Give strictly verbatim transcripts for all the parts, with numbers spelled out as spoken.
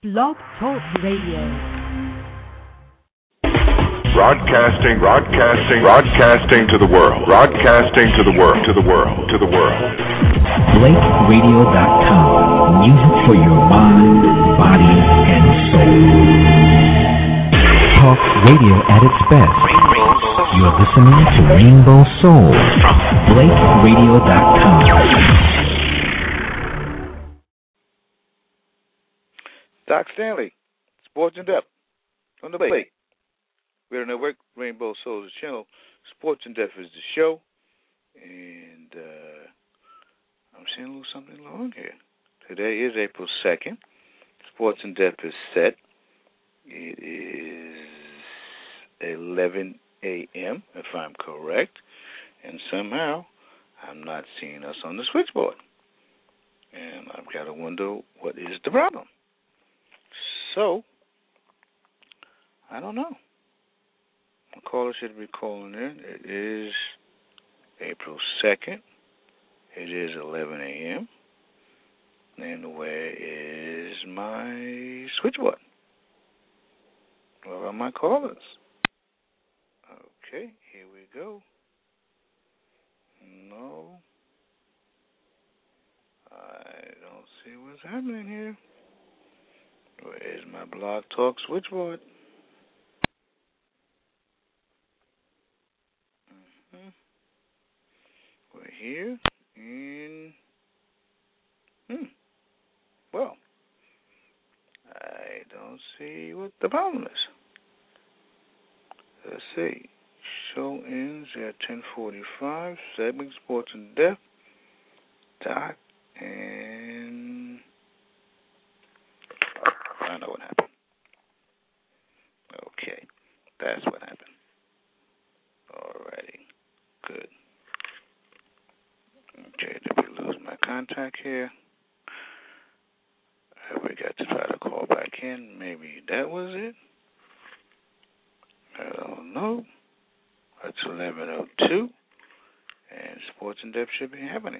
Blog Talk Radio. Broadcasting, broadcasting, broadcasting to the world. Broadcasting to the world, to the world, to the world. Blake Radio dot com. Music for your mind, body, and soul. Talk radio at its best. You're listening to Rainbow Soul from Blake Radio dot com. Doc Stanley, Sports in Depth, on the Blake Radio Network. Rainbow Soul is the channel. Sports in Depth is the show. And uh, I'm seeing a little something wrong here. Today is April second. Sports in Depth is set. It is eleven a.m., if I'm correct. And somehow I'm not seeing us on the switchboard. And I've got to wonder what is the problem. So, I don't know. The caller should be calling in. It is April second. It is eleven a.m. And where is my switchboard? Where are my callers? Okay, here we go. No. I don't see what's happening here. Where's my Blog Talk switchboard? Mm-hmm. We're here, and hmm. Well, I don't see what the problem is. Let's see. Show ends at ten forty-five. Segment Sports in Depth. Doc and I know what happened. Okay, that's what happened. Alrighty, good. Okay, did we lose my contact here? Have we got to try to call back in? Maybe that was it? I don't know. It's eleven oh two, and Sports in Depth should be happening.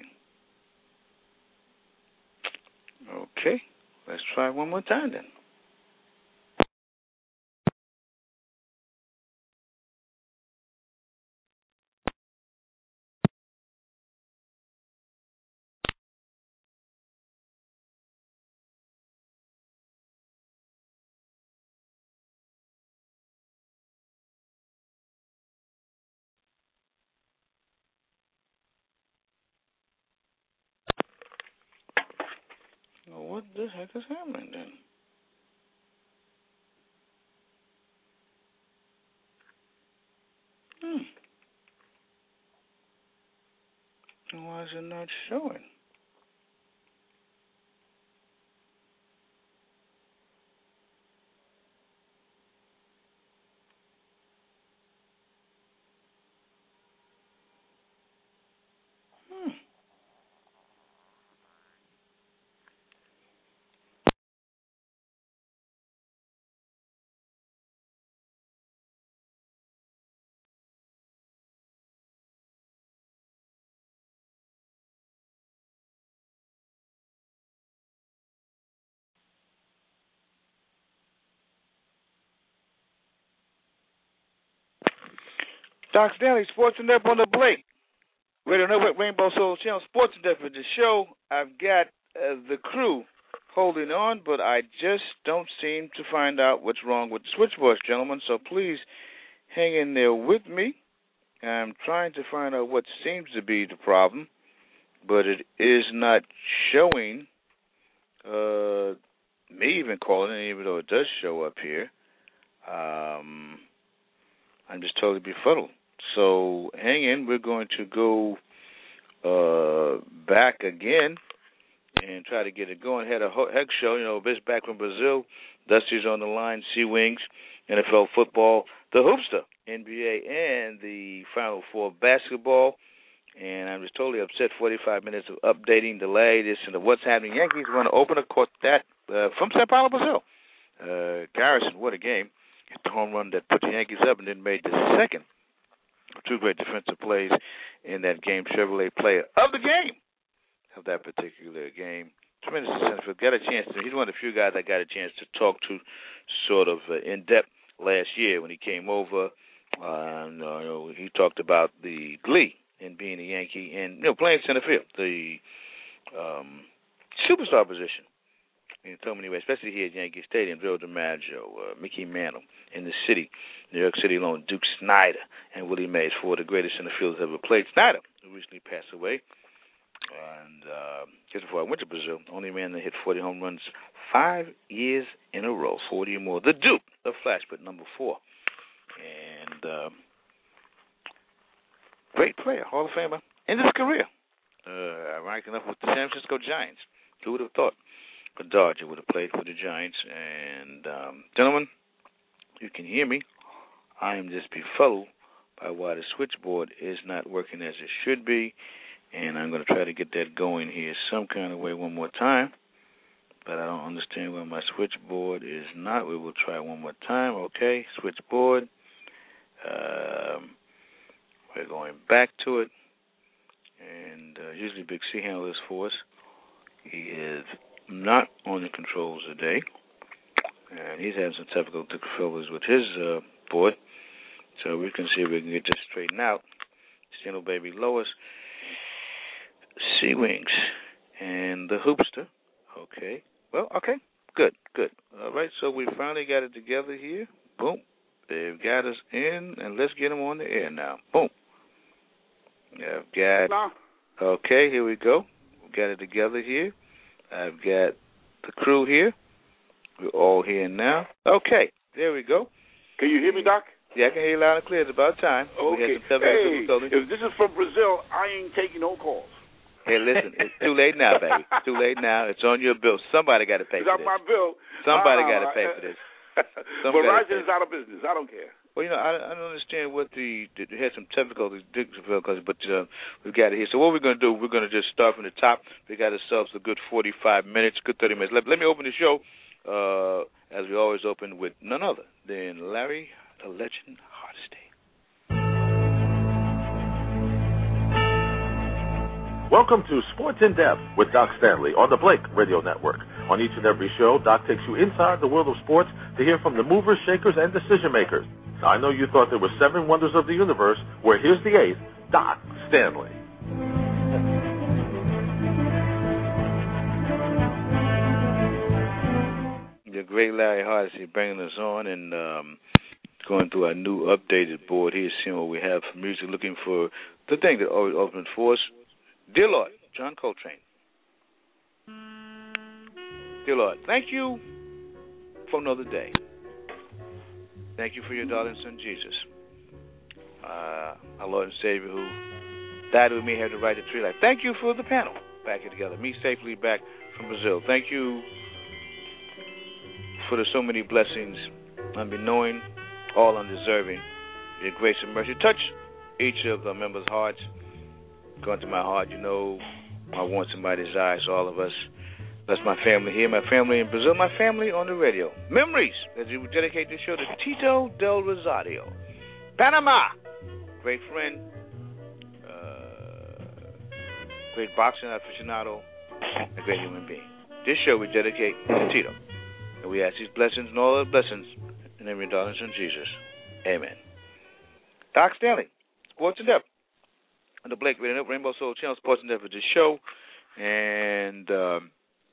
Okay, let's try one more time then. Well, what the heck is happening then? Hmm. Why is it not showing? Hmm. Doc Stanley, Sports in Depth on the Blake Radio Network, Rainbow Soul Channel, Sports in Depth is the show. I've got uh, the crew holding on, but I just don't seem to find out what's wrong with the switchboard, gentlemen. So please hang in there with me. I'm trying to find out what seems to be the problem, but it is not showing uh, me even calling in, even though it does show up here. Um, I'm just totally befuddled. So hang in. We're going to go uh, back again and try to get it going. Had a heck show, you know, this back from Brazil. Dusty's on the line, Sea Wings, N F L football, the Hoopster, N B A, and the Final Four basketball. And I'm just totally upset. forty-five minutes of updating the latest and the what's happening. Yankees are going to open a court that uh, from Sao Paulo, Brazil. Uh, Garrison, what a game. Hit the home run that put the Yankees up and then made the second. Two great defensive plays in that game. Chevrolet player of the game of that particular game. tremendous center field. Got a chance to. He's one of the few guys I got a chance to talk to, sort of uh, in depth last year when he came over. Uh, and, uh, he talked about the glee in being a Yankee and you know playing center field, the um, superstar position in so many ways, especially here at Yankee Stadium. Joe DiMaggio, uh, Mickey Mantle in the city, New York City alone, Duke Snider and Willie Mays, four of the greatest center fielders ever played. Snider, who recently passed away, and uh, just before I went to Brazil, only man that hit forty home runs five years in a row, forty or more. The Duke of Flash, but number four. And uh, great player, Hall of Famer, in his career. Uh, ironic enough with the San Francisco Giants. Who would have thought a Dodger would have played for the Giants? And, um, gentlemen, you can hear me. I am just befuddled by why the switchboard is not working as it should be. And I'm going to try to get that going here some kind of way one more time. But I don't understand why my switchboard is not. We will try one more time. Okay, switchboard. Um, we're going back to it. And uh, usually Big C handles this for us. He is not on the controls today. And he's having some technical difficulties with his uh, board. So we can see if we can get this straightened out. Steno Baby Lois, Sea Wings, and the Hoopster. Okay. Well, okay. Good, good. All right, so we finally got it together here. Boom. They've got us in, and let's get them on the air now. Boom. I've got, no. Okay, here we go. We got it together here. I've got the crew here. We're all here now. Okay, there we go. Can you hear me, Doc? Yeah, I can hear you loud and clear. It's about time. Okay. Hey, if this is from Brazil, I ain't taking no calls. Hey, listen, it's too late now, baby. It's too late now. It's on your bill. Somebody got to pay it's for this. It's on my bill. Somebody uh, got to pay for this. Verizon is out of business. I don't care. Well, you know, I, I don't understand what the, the they had some difficulties, difficulties but uh, we've got it here. So what we're going to do, we're going to just start from the top. We got ourselves a good forty-five minutes, good thirty minutes. Let, let me open the show, uh, as we always open, with none other than Larry, the Legend Hardesty. Welcome to Sports in Depth with Doc Stanley on the Blake Radio Network. On each and every show, Doc takes you inside the world of sports to hear from the movers, shakers, and decision makers. Now, I know you thought there were seven wonders of the universe. Well, here's the eighth, Doc Stanley. The great Larry Hardesty bringing us on and um, going through our new updated board here, seeing what we have for music, looking for the thing that always opens for us. Dear Lord, John Coltrane. Dear Lord, thank you for another day. Thank you for your darling son, Jesus, uh, our Lord and Savior, who died with me, had the right to tree life. Thank you for the panel back here together, me safely back from Brazil. Thank you for the so many blessings, unbeknowing, all undeserving. Your grace and mercy touch each of the members' hearts. Going to my heart, you know, my wants and my desires, all of us. That's my family here, my family in Brazil, my family on the radio. Memories, as you dedicate this show to Tito Del Rosario. Panama, great friend, uh, great boxing aficionado, a great human being. This show we dedicate to Tito. And we ask these blessings and all the blessings in the name of your darling son, Jesus. Amen. Doc Stanley, Sports in Depth. On the Blake Radio Network, Rainbow Soul Channel, Sports in Depth for this show. And um,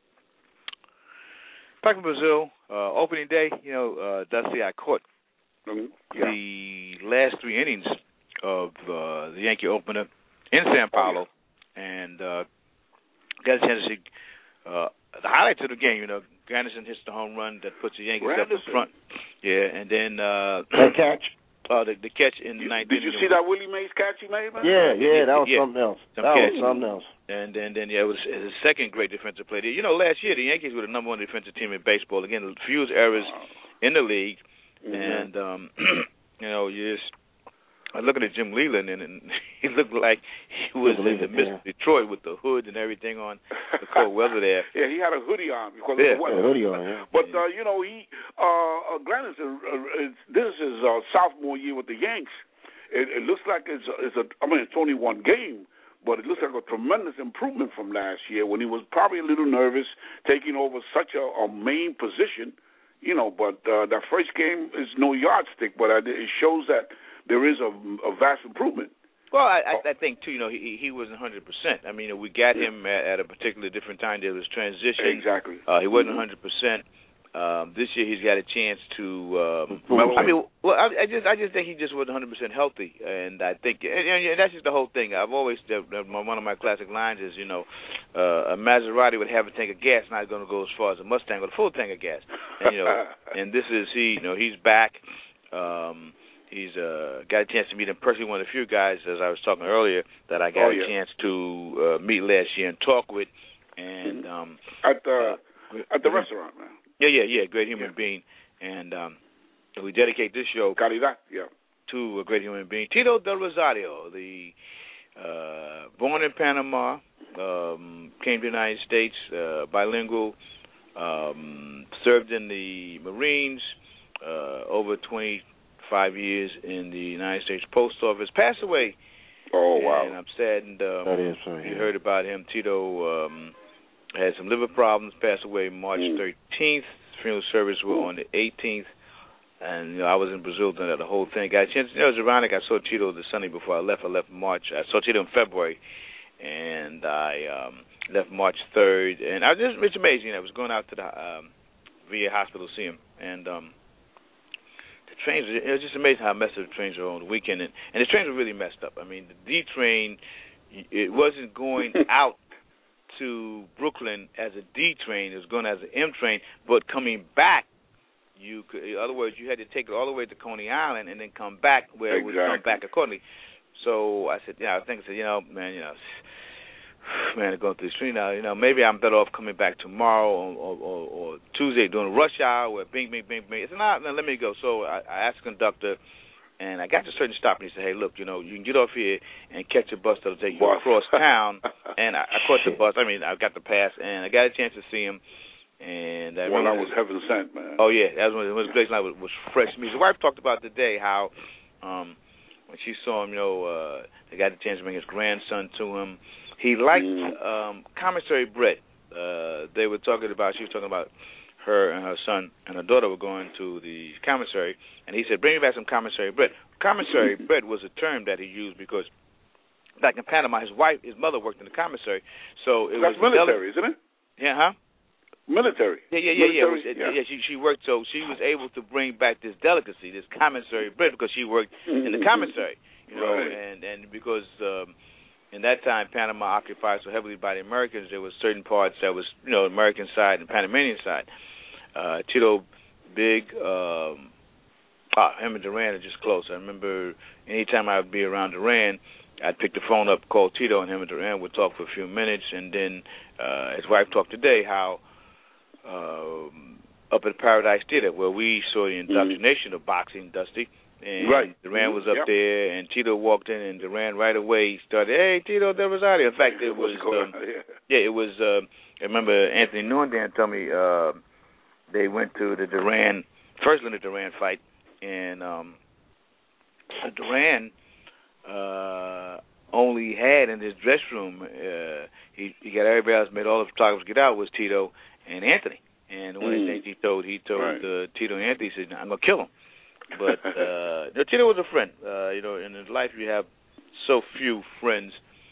back in Brazil, uh, opening day, you know, uh, Dusty, I caught mm-hmm. yeah. the last three innings of uh, the Yankee opener in Sao Paulo. Oh, yeah. And uh, got a chance to see uh, the highlights of the game, you know. Granderson hits the home run that puts the Yankees up in front. Yeah, and then uh, that catch. Uh, the, the catch in the ninth. Did you see that Willie Mays catch he made, man? Yeah, yeah, that was yeah. something else. Some that catch. was something else. And then, then yeah, it was his second great defensive play. You know, last year the Yankees were the number one defensive team in baseball. Again, fewest errors in the league. Mm-hmm. And um, you know, you just I look at Jim Leland, and, and he looked like he was in the midst of Detroit with the hood and everything on, the cold weather there. Yeah, he had a hoodie on because yeah. of the weather. Yeah, hoodie on, yeah. But uh, you know, he uh, uh, Granderson, uh, this is uh, sophomore year with the Yanks. It, it looks like it's, it's a. I mean, it's only one game, but it looks like a tremendous improvement from last year when he was probably a little nervous taking over such a, a main position, you know. But uh, that first game is no yardstick, but it shows that there is a, a vast improvement. Well, I, I, I think, too, you know, he he wasn't one hundred percent. I mean, we got him at, at a particular different time. There was transition. Exactly. Uh, he wasn't one hundred percent. Um, this year he's got a chance to. Um, well, I mean, well, I, I just I just think he just wasn't one hundred percent healthy, and I think and, and that's just the whole thing. I've always one of my classic lines is, you know, uh, a Maserati with half a tank of gas not going to go as far as a Mustang with a full tank of gas. And, you know, and this is he. You know, he's back. Um, He's uh, got a chance to meet him personally. One of the few guys, as I was talking earlier, that I got oh, yeah. a chance to uh, meet last year and talk with. And um, at the uh, at the uh, restaurant, man. Yeah, yeah, yeah. Great human yeah. being. And um, we dedicate this show Calidad, yeah. to a great human being, Tito Del Rosario, the uh, born in Panama, um, came to the United States, uh, bilingual, um, served in the Marines, uh, over twenty. Five years in the United States Post Office. Passed away. Oh, wow. And I'm saddened. Um, that is so, yeah. You heard about him. Tito um, had some liver problems. Passed away March thirteenth. Funeral service were on the eighteenth. And you know, I was in Brazil during the whole thing. Got a chance. You know, it was ironic. I saw Tito the Sunday before I left. I left March. I saw Tito in February, and I um, left March third. And I was just it's amazing. I was going out to the um, V A hospital to see him, and um, trains, it was just amazing how messed up the trains were on the weekend, and, and the trains were really messed up. I mean, the D train, it wasn't going out to Brooklyn as a D train, it was going as an M train, but coming back, you could, in other words, you had to take it all the way to Coney Island and then come back where exactly. it would come back accordingly. So I said, yeah, I think I said, you know, man, you know, man, going through the street now, you know, maybe I'm better off coming back tomorrow or, or, or, or Tuesday doing rush hour where bing, bing, bing, bing. It's not, no, let me go. So I, I asked the conductor, and I got to a certain stop, and he said, hey, look, you know, you can get off here and catch a bus that'll take you bus. across town. And I, I caught the bus. I mean, I got the pass, and I got a chance to see him. And I well, that was heaven sent, man. Oh, yeah. That was when his place was, was fresh meat. His wife talked about today how um, when she saw him, you know, uh, they got the chance to bring his grandson to him. He liked um, commissary bread. Uh, they were talking about, she was talking about her and her son and her daughter were going to the commissary, and he said, bring me back some commissary bread. Commissary bread was a term that he used because back in Panama, his wife, his mother worked in the commissary. So it That's was military, isn't it? Yeah, huh? Military. Yeah, yeah, yeah, yeah. It was, Military, it, yeah. yeah she, she worked, so she was able to bring back this delicacy, this commissary bread, because she worked in the commissary, you know, right. and, and because um, in that time, Panama occupied so heavily by the Americans, there was certain parts that was, you know, American side and Panamanian side. Uh, Tito, big, um, ah, him and Duran are just close. I remember anytime I would be around Duran, I'd pick the phone up, call Tito, and him and Duran would talk for a few minutes, and then uh, his wife talked today how um, up at Paradise Theater, where we saw the indoctrination mm-hmm. of boxing, Dusty, and right. Duran mm-hmm. was up yep. there, and Tito walked in, and Duran right away started, hey, Tito Del Rosario. In fact, it was, um, yeah. yeah, it was, uh, I remember Anthony Nordan told me uh, they went to the Duran, first Linda Duran fight, and um, Duran uh, only had in his dress room, uh, he, he got everybody else, made all the photographers get out, was Tito and Anthony. And one mm. of the things he told, he told right. uh, Tito and Anthony, he said, I'm going to kill him. But uh, Tito was a friend. Uh, you know, in his life you have so few friends,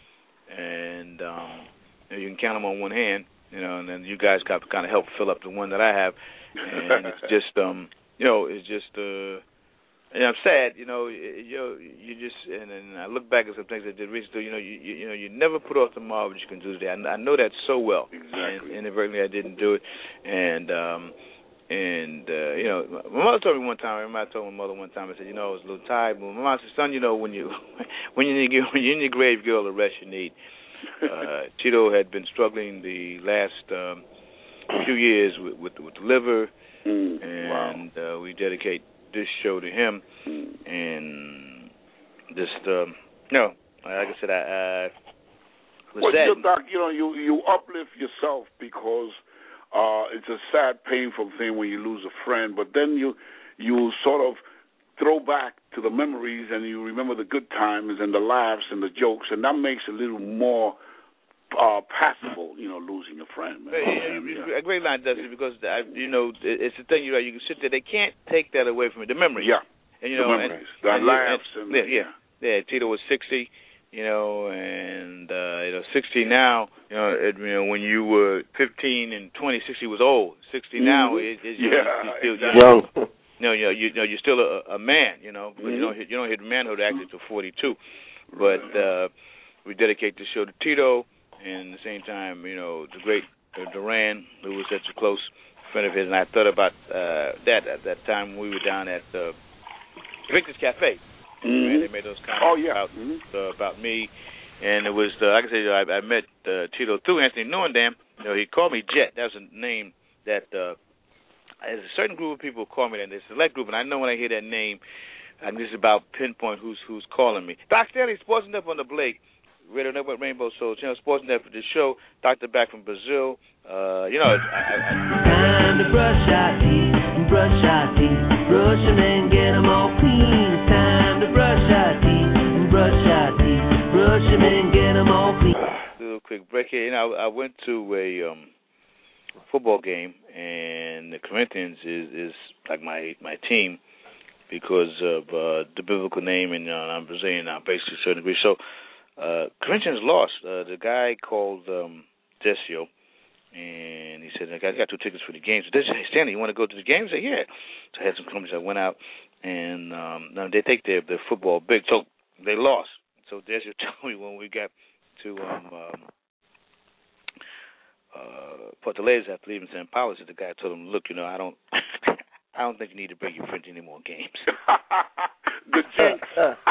and um, you, know, you can count them on one hand. You know, and then you guys got to kind of help fill up the one that I have. And it's just, um, you know, it's just, uh, and I'm sad. You know, you you just, and then I look back at some things I did recently. You know, you you, you know, you never put off tomorrow what you can do today. I, I know that so well. Exactly. And inadvertently I didn't do it, and. um And, uh, you know, my mother told me one time, I remember I told my mother one time, I said, you know, I was a little tired. But my mom said, son, you know, when, you, when, you're, in your, when you're in your grave, you get all the rest you need. Uh, Tito had been struggling the last um, few years with, with, with the liver, mm, and wow. uh, we dedicate this show to him. Mm. And just, um, you know, like I said, I, I was well, sad. You, doc, you know, you, you uplift yourself because Uh, it's a sad, painful thing when you lose a friend, but then you you sort of throw back to the memories, and you remember the good times and the laughs and the jokes, and that makes it a little more uh, passable, you know, losing a friend. Man. Yeah, a great line, Dusty, because I, you know it's the thing. You know, you can sit there. They can't take that away from you. The memories. Yeah. And, you the know, memories, and, the and, laughs, and, and, and yeah, yeah, yeah. Tito was sixty. You know, and uh, you know, sixty now. You know, it, you know, when you were fifteen and twenty, sixty was old. Sixty mm-hmm. now is, is you yeah, know, you're still exactly. young. You know, you know, you, you know, you're still a, a man. You know, because mm-hmm. you don't hit, you don't hit manhood actually till forty-two. But uh, we dedicate the show to Tito, and at the same time, you know, the great uh, Duran, who was such a close friend of his, and I thought about uh, that at that time when we were down at uh, Victor's Cafe. Mm-hmm. They made those comments oh, yeah. about, mm-hmm. uh, about me, and it was uh, like I said, I, I met uh, Tito through Anthony Neuendam. You know, he called me Jet. That was a name that uh, there's a certain group of people call me that. There's a select group, and I know when I hear that name, I can just about pinpoint who's who's calling me. Doc Stanley, Sports Up on the Blake, Radio Network, Rainbow Soul Channel, Sports Net for the show. Doctor back from Brazil. Uh, you know, I, I, I, time to brush our teeth, brush our teeth, brush them and get them all clean. Time to brush our teeth, brush our teeth, brush them and get them all clean. Do a little quick break here. You know, I, I went to a um, football game, and the Corinthians is, is like my my team because of uh, the biblical name, and uh, I'm Brazilian now, basically to a certain degree. So, uh, Corinthians lost. Uh, the guy called um, Desio. And he said, I got two tickets for the games. So they said, hey, Stanley, you want to go to the games? I said, yeah. So I had some companies. I went out, and um, they take their, their football big. So they lost. So Desio told me when we got to um, um, uh, Fortaleza after leaving San Paulo, the guy told him, look, you know, I don't I don't think you need to bring your friends any more games. The jinx.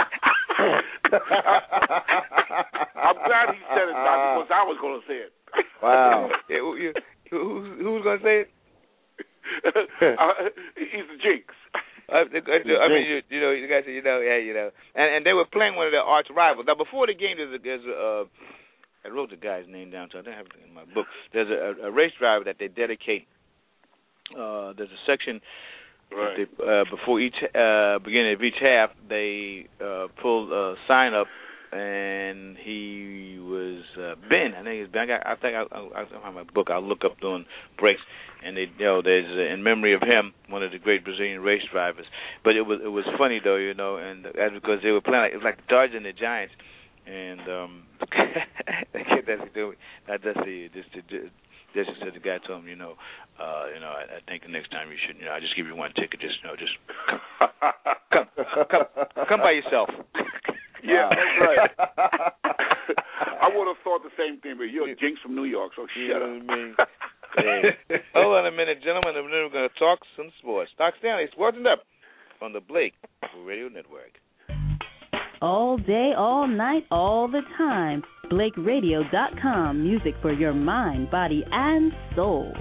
I'm glad he said it, Doc, because I was going to say it. Wow. Yeah, who, you, who, who was going to say it? uh, he's the jinx. Uh, the, the, I mean, you, you know, the guy said, you know, yeah, you know, and and they were playing one of their arch rivals. Now, before the game, there's a, there's a uh, I wrote the guy's name down, so I don't have it in my book. There's a, a race driver that they dedicate. Uh, there's a section right. they, uh, before each uh, beginning of each half. They uh, pull a sign up. And he was uh, Ben. I think he's Ben. I, got, I think I, I, I have my book. I'll look up during breaks. And they, you know, there's uh, in memory of him, one of the great Brazilian race drivers. But it was it was funny though, you know, and that's because they were playing like, it was like the Dodgers and the Giants. And um, the kid that's doing not just the just the. Just said the guy told him, you know, uh, you know, I, I think the next time you should, you know, I just give you one ticket, just, you know, just come, come, come, come by yourself. Yeah, that's right. I would have thought the same thing, but you're a jinx from New York, so you shut know up. What I mean? Yeah. Hold on a minute, gentlemen. And then we're going to talk some sports. Doc Stanley, Sports Up on the Blake Radio Network. All day, all night, all the time. Blake Radio dot com. Music for your mind, body, and soul.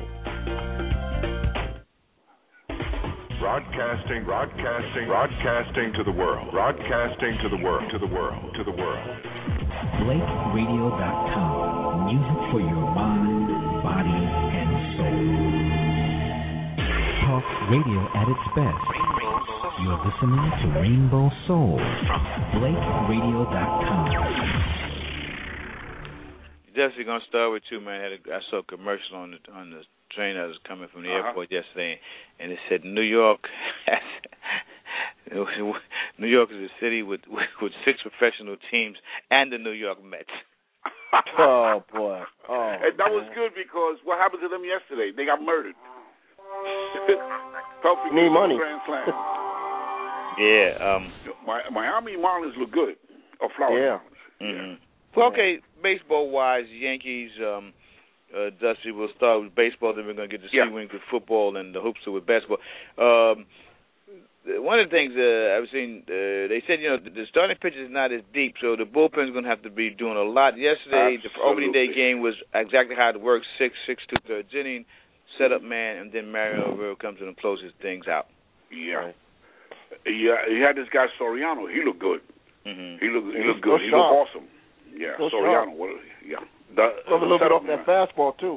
Broadcasting, broadcasting, broadcasting to the world. Broadcasting to the world, to the world, to the world. Blake Radio dot com. Music for your mind, body, and soul. Talk radio at its best. You're listening to Rainbow Soul from Blake Radio dot com. Definitely gonna start with you, man. I, had a, I saw a commercial on the on the train that was coming from the uh-huh. airport yesterday, and it said New York. New York is a city with, with with six professional teams and the New York Mets. Oh boy! Oh, and that was good because what happened to them yesterday? They got murdered. Perfect Need money. Grand Slam. Yeah. Um. My, Miami Marlins look good. Or Florida. Yeah. Mm-hmm. Well, okay, baseball-wise, Yankees, um, uh, Dusty, we'll start with baseball, then we're going to get to yeah. C-Wing with football and the hoops with basketball. Um, one of the things uh, I've seen, uh, they said, you know, the starting pitch is not as deep, so the bullpen's going to have to be doing a lot. Yesterday, Absolutely. the opening day game was exactly how it works, six, six, two, thirds inning, set-up man, and then Mario Rivera comes in and closes things out. Yeah. Yeah, he had this guy Soriano. He looked good. Mm-hmm. He looked, he looked good. He looked awesome. Yeah, so Soriano. What, yeah. The, a little bit off that fastball, too.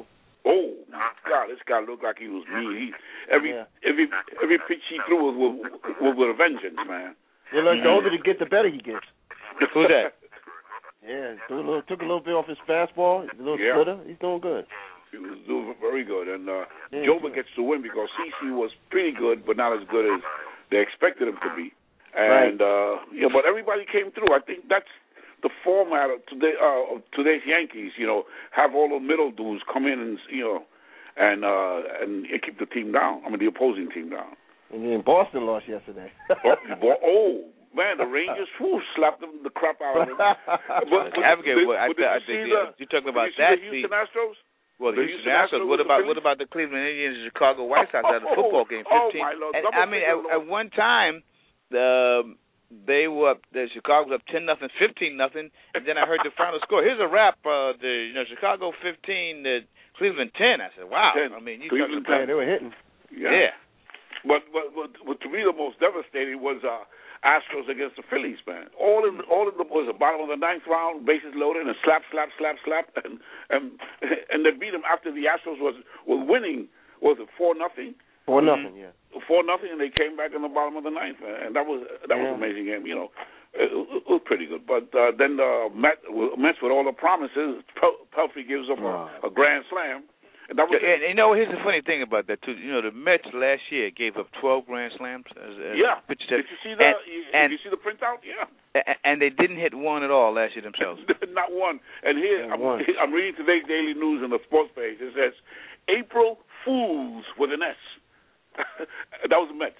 Oh my God, this guy looked like he was mean. He every Yeah. every every pitch he threw was with, was with a vengeance, man. Yeah, look, the older he gets, the better he gets. Who's that? Yeah, threw a little, took a little bit off his fastball, a little Yeah. splitter. He's doing good. He was doing very good, and uh, Yeah, Joba sure. gets the win because C C was pretty good, but not as good as they expected him to be. And Right. uh, yeah, but everybody came through. I think that's the format of today uh, of today's Yankees. You know, have all the middle dudes come in and you know, and uh, and, and keep the team down. I mean, the opposing team down. And then Boston lost yesterday. oh, bo- oh man, the Rangers who slapped them the crap out of them. But, but, Abigail, did, well, I, but did I, you see I, the, you're talking about did you see that. the Houston Astros? Well, the, The Houston Houston Astros. Astros What with the about Phillies? what about the Cleveland Indians and Chicago White Sox at the football game? Oh, fifteen. my Lord. And, Double I mean, figure at, at one time, the they were up. The Chicago was up ten nothing, fifteen nothing, and then I heard the final score. Here's a wrap. Uh, the you know Chicago fifteen, the Cleveland ten. I said, wow. ten. I mean, you Cleveland talking about Yeah, they were hitting. Yeah. yeah. But, but but but to me the most devastating was uh, Astros against the Phillies, man. All in all in the was the bottom of the ninth round, bases loaded, and slap, slap, slap, slap, and and and they beat them after the Astros was was winning. Was it four nothing? Four nothing, yeah. Four nothing, and they came back in the bottom of the ninth, and that was that was Yeah. an amazing game. You know, it, it was pretty good. But uh, then the Met, Mets with all the promises, Pel- Pelfrey gives up a, a grand slam. And that was Yeah, and you know, here's the funny thing about that too. You know, the Mets last year gave up twelve grand slams. As, as yeah. pitchers Did have- you see the? and, you, and, did you see the printout? Yeah. a- and they didn't hit one at all last year themselves. Not one. And here Not I'm, one. I'm reading today's Daily News on the sports page. It says April Fools with an S. That was the Mets.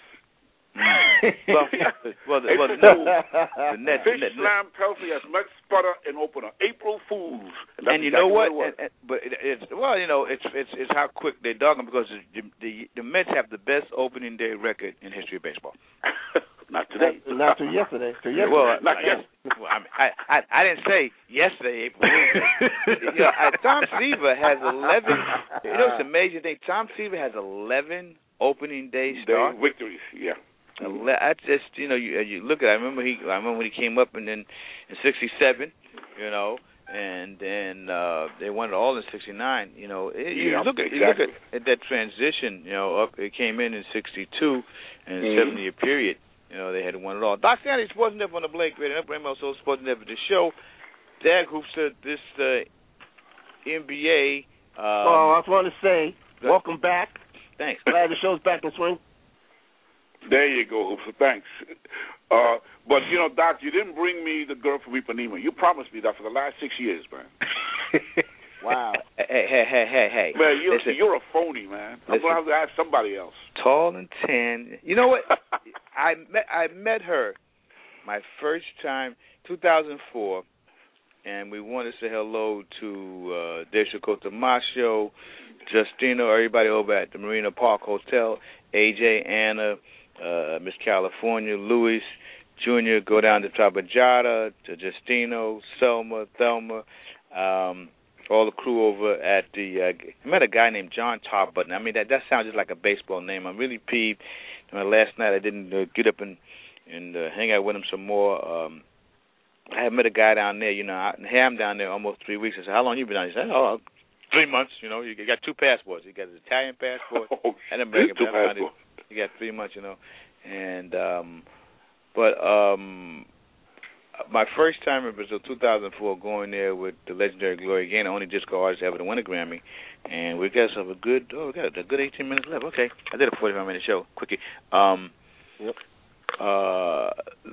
well, well, the, well, the, April Nets- Fools. the Nets, Fish the Nets- slam Pelfrey as Mets sputter and opener. April Fools. And, that's and you exactly know what? it was. And, and, but it, it's well, you know, it's it's it's how quick they dog them because the, the the Mets have the best opening day record in history of baseball. Not today. Not, not till yesterday. Till yesterday. Well, Not I, yet. well, I, mean, I, I I didn't say yesterday, April Fool's Day. You know, uh, Tom Seaver has eleven. You know, it's an amazing thing. Tom Seaver has eleven opening day starts. They- victories, yeah. Ele- I just, you know, you you look at. I remember he. I remember when he came up and then in sixty-seven, you know, and then uh, they won it all in sixty-nine. You know, it, you Yeah, look at you exactly. look at, at that transition. You know, up it came in in sixty-two, and Mhm. seven-year period. You know, they had won it all. Doc Stanley, Sports Network on the Blake Radio Network, also Sports Network the show. Dag Hoopster, this uh, N B A. Um, Oh, I just want to say, Good. welcome back. Thanks. Glad the show's back in swing. There you go, Hoopster. Thanks. Uh, but, you know, Doc, you didn't bring me the girl from Ipanema. You promised me that for the last six years, man. Wow. Hey, hey, hey, hey, hey. Man, you're, Listen, you're a phony, man. I'm Listen. going to have to ask somebody else. tall and tan. You know what? I met I met her my first time, two thousand four, and we wanted to say hello to uh, Desha Cotomacho, Justino, everybody over at the Marina Park Hotel, A J, Anna, uh, Miss California, Luis, Junior, go down to Tabajara, to Justino, Selma, Thelma, um, all the crew over at the, uh, I met a guy named John Tarbutton. I mean, that, that sounds just like a baseball name. I'm really peeved. Uh, last night I didn't uh, get up and, and uh, hang out with him some more. Um, I had met a guy down there, you know, I had him down there almost three weeks. I said, how long you been down? He said, oh, three months, you know. You got two passports. You got an Italian passport Oh, and an American two passport. passports. You got three months, you know. And, um, but, um, my first time in Brazil, two thousand four, going there with the legendary Gloria Gaynor, only disco artist ever to win a Grammy, and we got some a good, oh, we got a good eighteen minutes left. Okay, I did a forty-five minute show, quickie. Um, Yep. uh,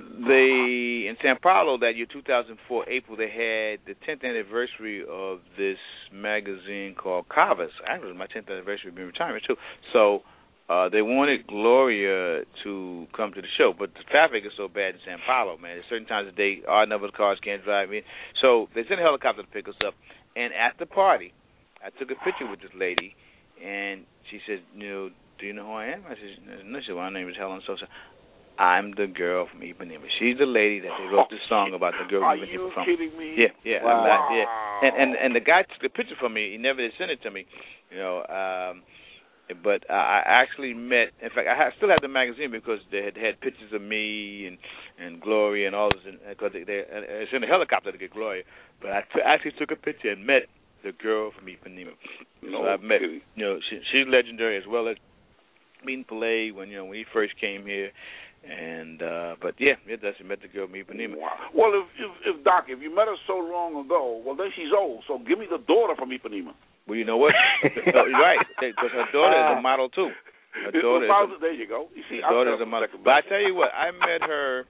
they in Sao Paulo that year, two thousand four, April, they had the tenth anniversary of this magazine called Cavas. Actually, it was my tenth anniversary of being retirement too. So. Uh, they wanted Gloria to come to the show, but the traffic is so bad in Sao Paulo, man. There's certain times of the day, odd number of cars can't drive in. So they sent a helicopter to pick us up. And at the party, I took a picture with this lady, and she said, you know, do you know who I am? I said, no, she said, well, my name is Helen Sosa. I'm the girl from Ipanema. She's the lady that they wrote the song about, the girl Are from you Ipanema. From. kidding me? Yeah, yeah, Wow. I'm not, yeah. And, and and the guy took the picture from me. He never did send it to me, you know. Um, But uh, I actually met. In fact, I ha- still have the magazine because they had had pictures of me and, and Gloria and all this. Because they, they, it's in a helicopter to get Gloria. But I t- actually took a picture and met the girl from Ipanema. No so I've met, kidding. you know, she, she's legendary as well as meeting Pele when you know when he first came here. And uh, but yeah, yeah, that's I met the girl from Ipanema. Wow. Well, if, if if Doc, if you met her so long ago, well then she's old. So give me the daughter from Ipanema. Well, you know what? You're right, because her daughter is a model too. Her daughter is a, there you go. You see, her daughter is a model. But I tell you what, I met her.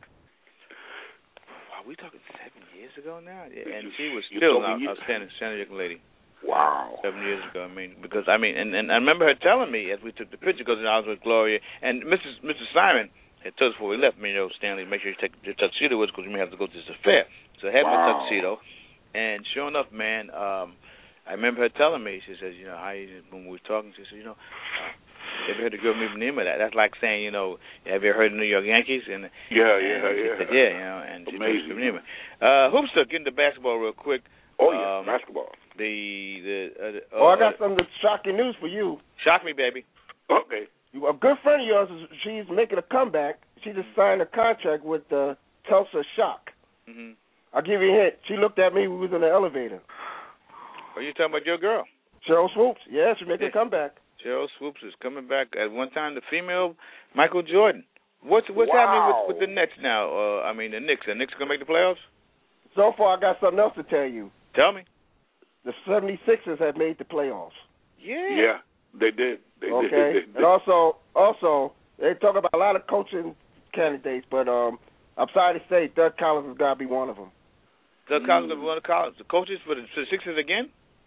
Are we talking seven years ago now? Yeah, and she was still an outstanding, outstanding young lady. Wow. Seven years ago. I mean, because I mean, and, and I remember her telling me as we took the picture, because I was with Gloria and Missus Missus Simon had told us before we left. Me, you know, Stanley, make sure you take your tuxedo with us because we may have to go to this affair. So I had wow. my tuxedo, and sure enough, man, um, I remember her telling me. She says, you know, how you, when we were talking, she said, you know, uh, have you heard the girl from Ipanema? That that's like saying, you know, have you heard the New York Yankees? And yeah, and yeah, she yeah. said, yeah, you know, and amazing. She Ipanema. Uh, Hoopster, get into basketball real quick. Oh yeah, um, basketball. The the. Uh, the oh, uh, I got some shocking news for you. Shock me, baby. Okay. A good friend of yours, she's making a comeback. She just signed a contract with uh, Tulsa Shock. Mm-hmm. I'll give you a hint. She looked at me. We was in the elevator. Are you talking about your girl? Cheryl Swoops. Yeah, she's making yeah. a comeback. Cheryl Swoops is coming back. At one time, the female Michael Jordan. What's what's wow. happening with, with the Nets now? Uh, I mean, the Knicks. The Knicks going to make the playoffs? So far, I got something else to tell you. Tell me. The seventy-sixers have made the playoffs. Yeah. Yeah, they did. They okay. did. They did. And also, also, they talk about a lot of coaching candidates, but um, I'm sorry to say, Doug Collins has got to be one of them. Doug mm. Collins is one of the college, the coaches for the, for the Sixers again?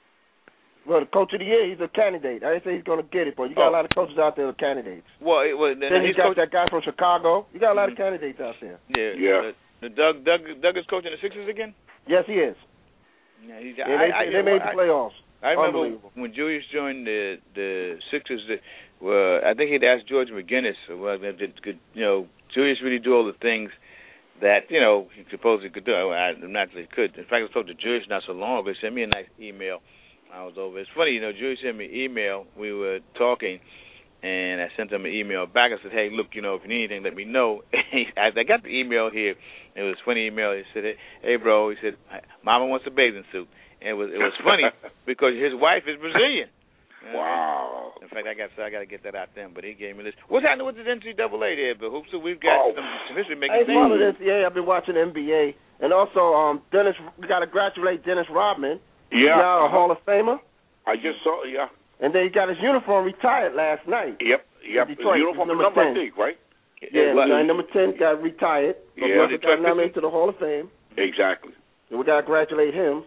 Well, the coach of the year, he's a candidate. I didn't say he's going to get it, but you got oh. a lot of coaches out there with candidates. Well, it, well then, then you got coach- that guy from Chicago. You got a lot mm-hmm. of candidates out there. Yeah. Yeah. The, the Doug, Doug, Doug is coaching the Sixers again? Yes, he is. Yeah, he's, yeah, I, they, I, they I, made I, the playoffs. I remember when Julius joined the the Sixers. Well, I think he'd asked George McGinnis, well, could you know Julius really do all the things that you know he supposedly could do? I, I'm not that he could. In fact, I spoke to Julius not so long ago. He sent me a nice email. I was over. It's funny, you know. Julius sent me an email. We were talking, and I sent him an email back. I said, "Hey, look, you know, if you need anything, let me know." I got the email here. It was a funny email. He said, "Hey, bro," he said, "Mama wants a bathing suit." And it was it was funny because his wife is Brazilian. Wow. In fact, I got so I got to get that out there. But he gave me this. What's happening with the N C double A there? But hoops, we've got oh. some, some history making. I follow this. Yeah, I've been watching the N B A, and also um, Dennis. We got to congratulate Dennis Rodman. Yeah, he's now a uh-huh. Hall of Famer. I just saw. Yeah. And then he got his uniform retired last night. Yep. Yep. Detroit, his uniform number, number ten. I think, right? Yeah, yeah nine, number ten got retired. Yeah. But got nominated to the Hall of Fame. Exactly. So we got to congratulate him.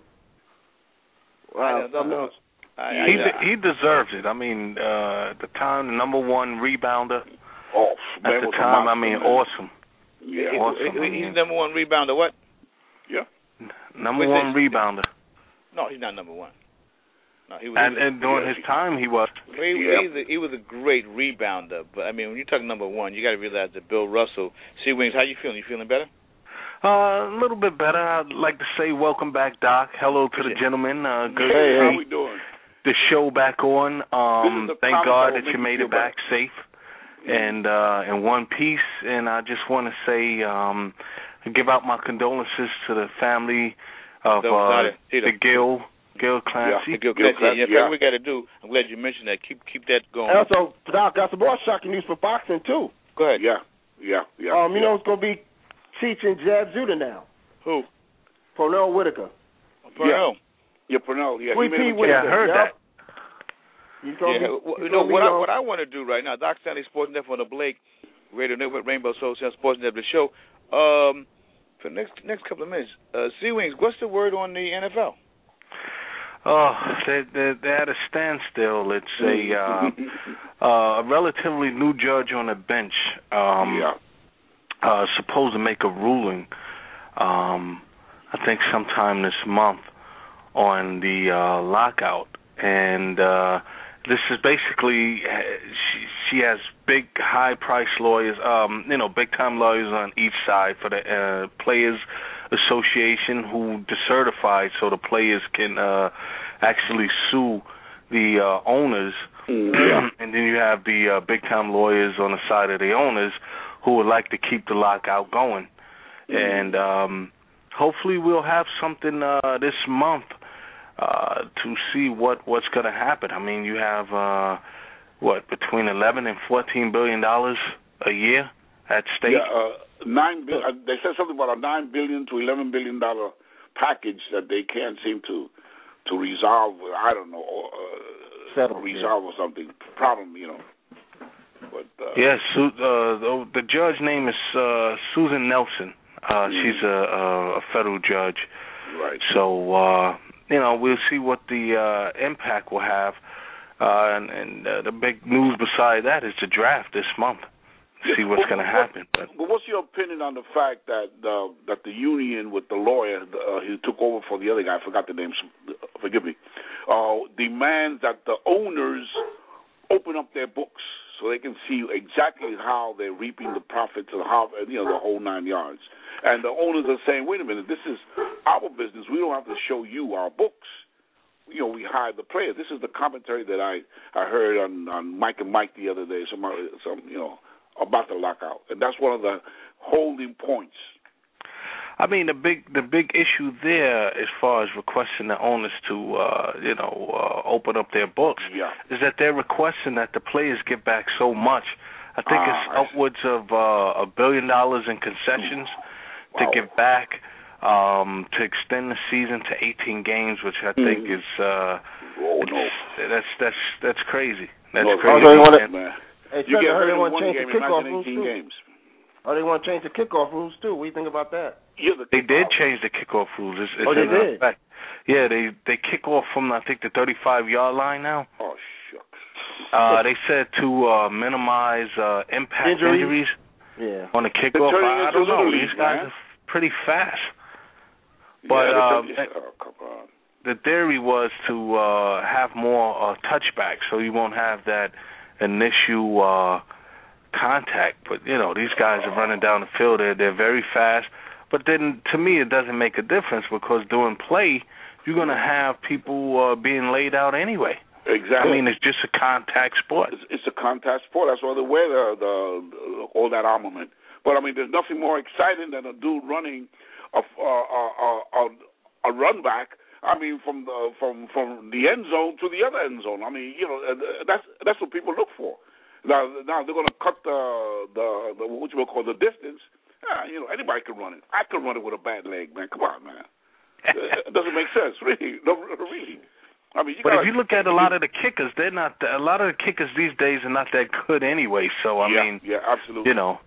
Wow, something else. I, I, he de- he deserves it. I mean, uh, at the time, the number one rebounder. Oh, man, at the time, I mean, man. awesome. Yeah, awesome. He, he, he's number one rebounder. What? Yeah. Number What's one it? rebounder. No, he's not number one. No, he was. And, and during yeah, his time, he was. He, yeah. he, was a, he was a great rebounder. But I mean, when you talk number one, you got to realize that Bill Russell. C Wings, how you feeling? You feeling better? Uh, a little bit better. I'd like to say welcome back, Doc. Hello to the yeah. gentlemen. Uh, good hey, to how see we doing? the show back on. Um, thank God that you made it back safe mm-hmm. and uh, in one piece. And I just want to say, um, give out my condolences to the family of uh, the Gill. Gil Clancy. Yeah, Gil Clancy. Yeah, in fact, we got to do. I'm glad you mentioned that. Keep keep that going. And also, Doc, got some more shocking news for boxing too. Go ahead. Yeah, yeah, yeah. Um, you yeah. know it's gonna be teaching Jab Judah now. Who? Pernell Whitaker. Oh, Pernell. Yeah, Pernell. Yeah, Sweet he Pea Whitaker. Yeah, I heard yep. that. He's gonna yeah, be, well, he's you know gonna what? be, I, um, what I want to do right now, Doc Stanley Sports Network on the Blake Radio Network, Rainbow Soul Sports Network show. Um, for the next next couple of minutes, uh, C Wings, what's the word on the N F L? Oh, they're, they're, they're at a standstill. It's a uh, uh, a relatively new judge on the bench. Um, yeah. Uh, supposed to make a ruling, um, I think sometime this month, on the uh, lockout. And uh, this is basically, she, she has big, high-priced lawyers, um, you know, big-time lawyers on each side for the uh, Players Association who decertify so the players can uh, actually sue the uh, owners. Yeah. And then you have the uh, big-time lawyers on the side of the owners who would like to keep the lockout going. Mm-hmm. And um, hopefully we'll have something uh, this month uh, to see what what's going to happen. I mean, you have uh, what between eleven and fourteen billion dollars a year at stake. Yeah, uh, nine. Bi- uh, they said something about a nine billion to eleven billion dollar package that they can't seem to to resolve. I don't know, uh, Settle, resolve yeah. or something problem. You know. But, uh, yes, uh, the, the judge name is uh, Susan Nelson. Uh, mm. She's a, a federal judge. Right. So, uh, you know, we'll see what the uh, impact will have. Uh, and and uh, the big news beside that is the draft this month. See what's going to happen. But, but what's your opinion on the fact that uh, that the union with the lawyer uh, he took over for the other guy, I forgot the name, forgive me, uh, demands that the owners open up their books so they can see exactly how they're reaping the profits and how, you know, the whole nine yards. And the owners are saying, wait a minute, this is our business. We don't have to show you our books. You know, we hire the players. This is the commentary that I, I heard on, on Mike and Mike the other day, some, some, you know, about the lockout. And that's one of the holding points. I mean, the big the big issue there, as far as requesting the owners to, uh, you know, uh, open up their books, yeah. is that they're requesting that the players get back so much. I think ah, it's upwards of uh, a billion dollars in concessions wow. to give back, um, to extend the season to eighteen games, which I think mm. is uh, oh, no. that's that's that's crazy. That's no, crazy. Oh, they want to, man. Hey, you get hurt in one one change game, the kickoff imagine eighteen rules games. Oh, they want to change the kickoff rules too. What do you think about that? Yeah, the they did change the kickoff rules. It's, it's oh, they did. Effect. Yeah, they they kick off from I think the thirty-five yard line now. Oh shucks. Uh, they said to uh, minimize uh, impact injuries, injuries yeah. on the kickoff. I, I don't know. These guys man. are pretty fast. Yeah, but um, oh, come on. the theory was to uh, have more uh, touchbacks, so you won't have that initial uh, contact. But you know, these guys are running down the field. They're they're very fast. But then, to me, it doesn't make a difference because during play, you're going to have people uh, being laid out anyway. Exactly. I mean, it's just a contact sport. It's, it's a contact sport. That's why they wear the, the, the all that armament. But I mean, there's nothing more exciting than a dude running a a a, a, a run back. I mean, from the from from the end zone to the other end zone. I mean, you know, that's that's what people look for. Now, now they're going to cut the the, the what you will call the distance. Ah, you know, anybody can run it. I can run it with a bad leg, man. Come on, man. It doesn't make sense, really. No, really. I mean, you but gotta, if you look at a lot of the kickers, they're not. A lot of the kickers these days are not that good anyway. So I yeah, mean, yeah, absolutely. You know,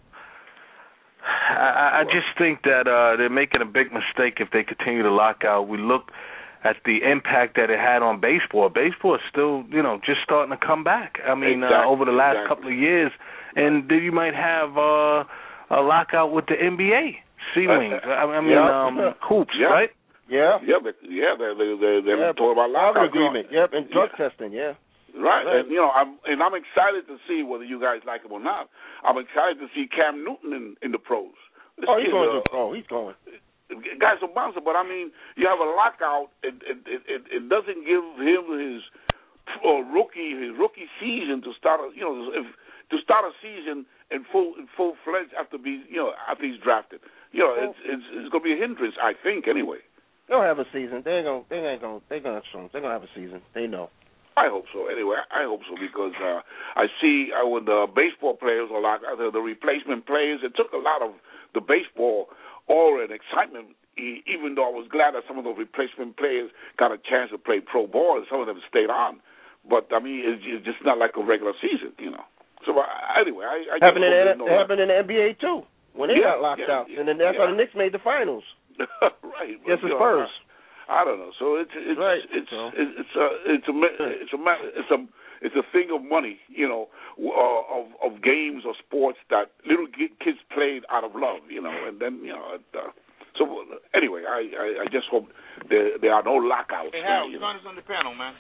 I, I just think that uh, they're making a big mistake if they continue to lock out. We look at the impact that it had on baseball. Baseball is still, you know, just starting to come back. I mean, exactly, uh, over the last exactly. couple of years, and then you might have uh, a lockout with the N B A. Sea Wings. I, I mean, yeah. um, hoops, yeah. right? Yeah. Yeah, but, yeah, they they they they yeah, talking about lockout agreement. Yep, and drug yeah. testing. Yeah. Right. right, and you know, I'm and I'm excited to see whether you guys like him or not. I'm excited to see Cam Newton in, in the pros. This oh, he's kid, going uh, to pro. He's going. Guy's a monster, but I mean, you have a lockout. It it it, it doesn't give him his uh, rookie his rookie season to start. A, you know, if, to start a season in full in full fledged after be you know after he's drafted. You know, it's it's, it's going to be a hindrance, I think. Anyway. They'll have a season. They ain't gonna. They ain't gonna. They're gonna. They're gonna have a season. They know. I hope so. Anyway, I hope so because uh, I see uh, when the baseball players are like uh, the, the replacement players. It took a lot of the baseball aura and excitement. E- even though I was glad that some of those replacement players got a chance to play pro ball, and some of them stayed on. But I mean, it's, it's just not like a regular season, you know. So uh, anyway, I, I just happened in hope the, they know it that. happened in the N B A too when they Yeah, got locked yeah, out, yeah, and then that's yeah. how the Knicks made the finals. Right. Yes, but, it's you know, Spurs. I don't know. So it's it's right. it's so. it's, it's a it's a it's a it's a it's a thing of money, you know, uh, of of games or sports that little kids played out of love, you know, and then you know. It, uh, so anyway, I, I I just hope there there are no lockouts. Hey, Harold, you join us on the panel, man.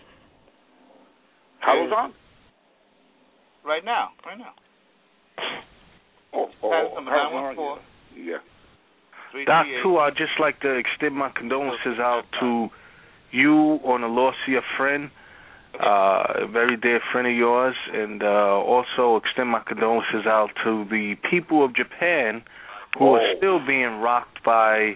Harold's on right now, right now. Oh, oh, oh Harold's on. Yeah. Doc, too, I'd just like to extend my condolences out to you on the loss of your friend, uh, a very dear friend of yours, and uh, also extend my condolences out to the people of Japan who oh. are still being rocked by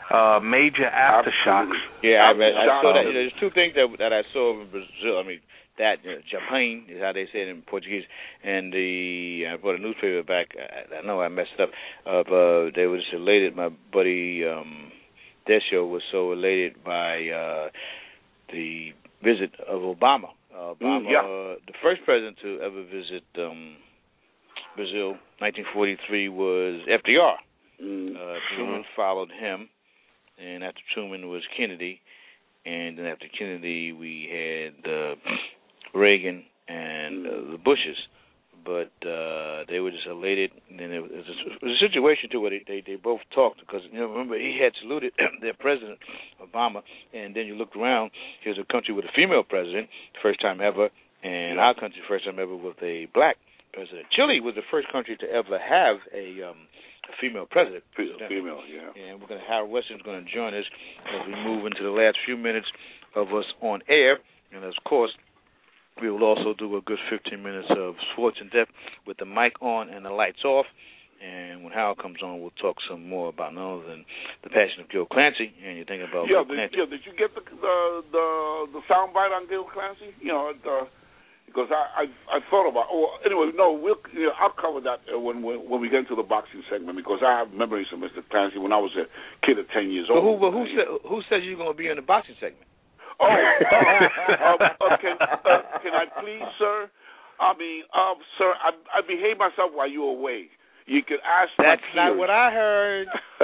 uh, major aftershocks. Yeah, I, read, I saw that. You know, there's two things that that I saw in Brazil. I mean, that you know, Japan is how they say it in Portuguese, and the I brought a newspaper back. I, I know I messed up. Uh, but they were just elated. My buddy um, Desio was so elated by uh, the visit of Obama. Uh, Obama, mm, yeah. uh, the first president to ever visit um, Brazil, nineteen forty-three, was F D R. Mm. Uh, Truman followed him, and after Truman was Kennedy, and then after Kennedy we had uh, Reagan and uh, the Bushes. But uh, they were just elated, and then it was, it was a situation too where they, they, they both talked because you know remember he had saluted their president Obama, and then you looked around. Here's a country with a female president, first time ever, and yeah. our country first time ever with a black president. Chile was the first country to ever have a, um, a female president. Female, yeah. And we're going to Harold Weston's going to join us as we move into the last few minutes of us on air, and of course. We will also do a good fifteen minutes of sports in depth with the mic on and the lights off. And when Howard comes on, we'll talk some more about none other than the passion of Gil Clancy. And you think about yeah, Gil did, Clancy. Yeah, did you get the the the, the sound bite on Gil Clancy? You know, the, because I, I I thought about. Oh, anyway, no, we'll you know, I'll cover that when when when we get into the boxing segment because I have memories of Mister Clancy when I was a kid of ten years but old. Who, but who said who said you're going to be in the boxing segment? Oh, uh, uh, uh, can, uh, can I please, sir? I mean, uh, sir, I, I behaved myself while you were away. You could ask. That's my not what I heard.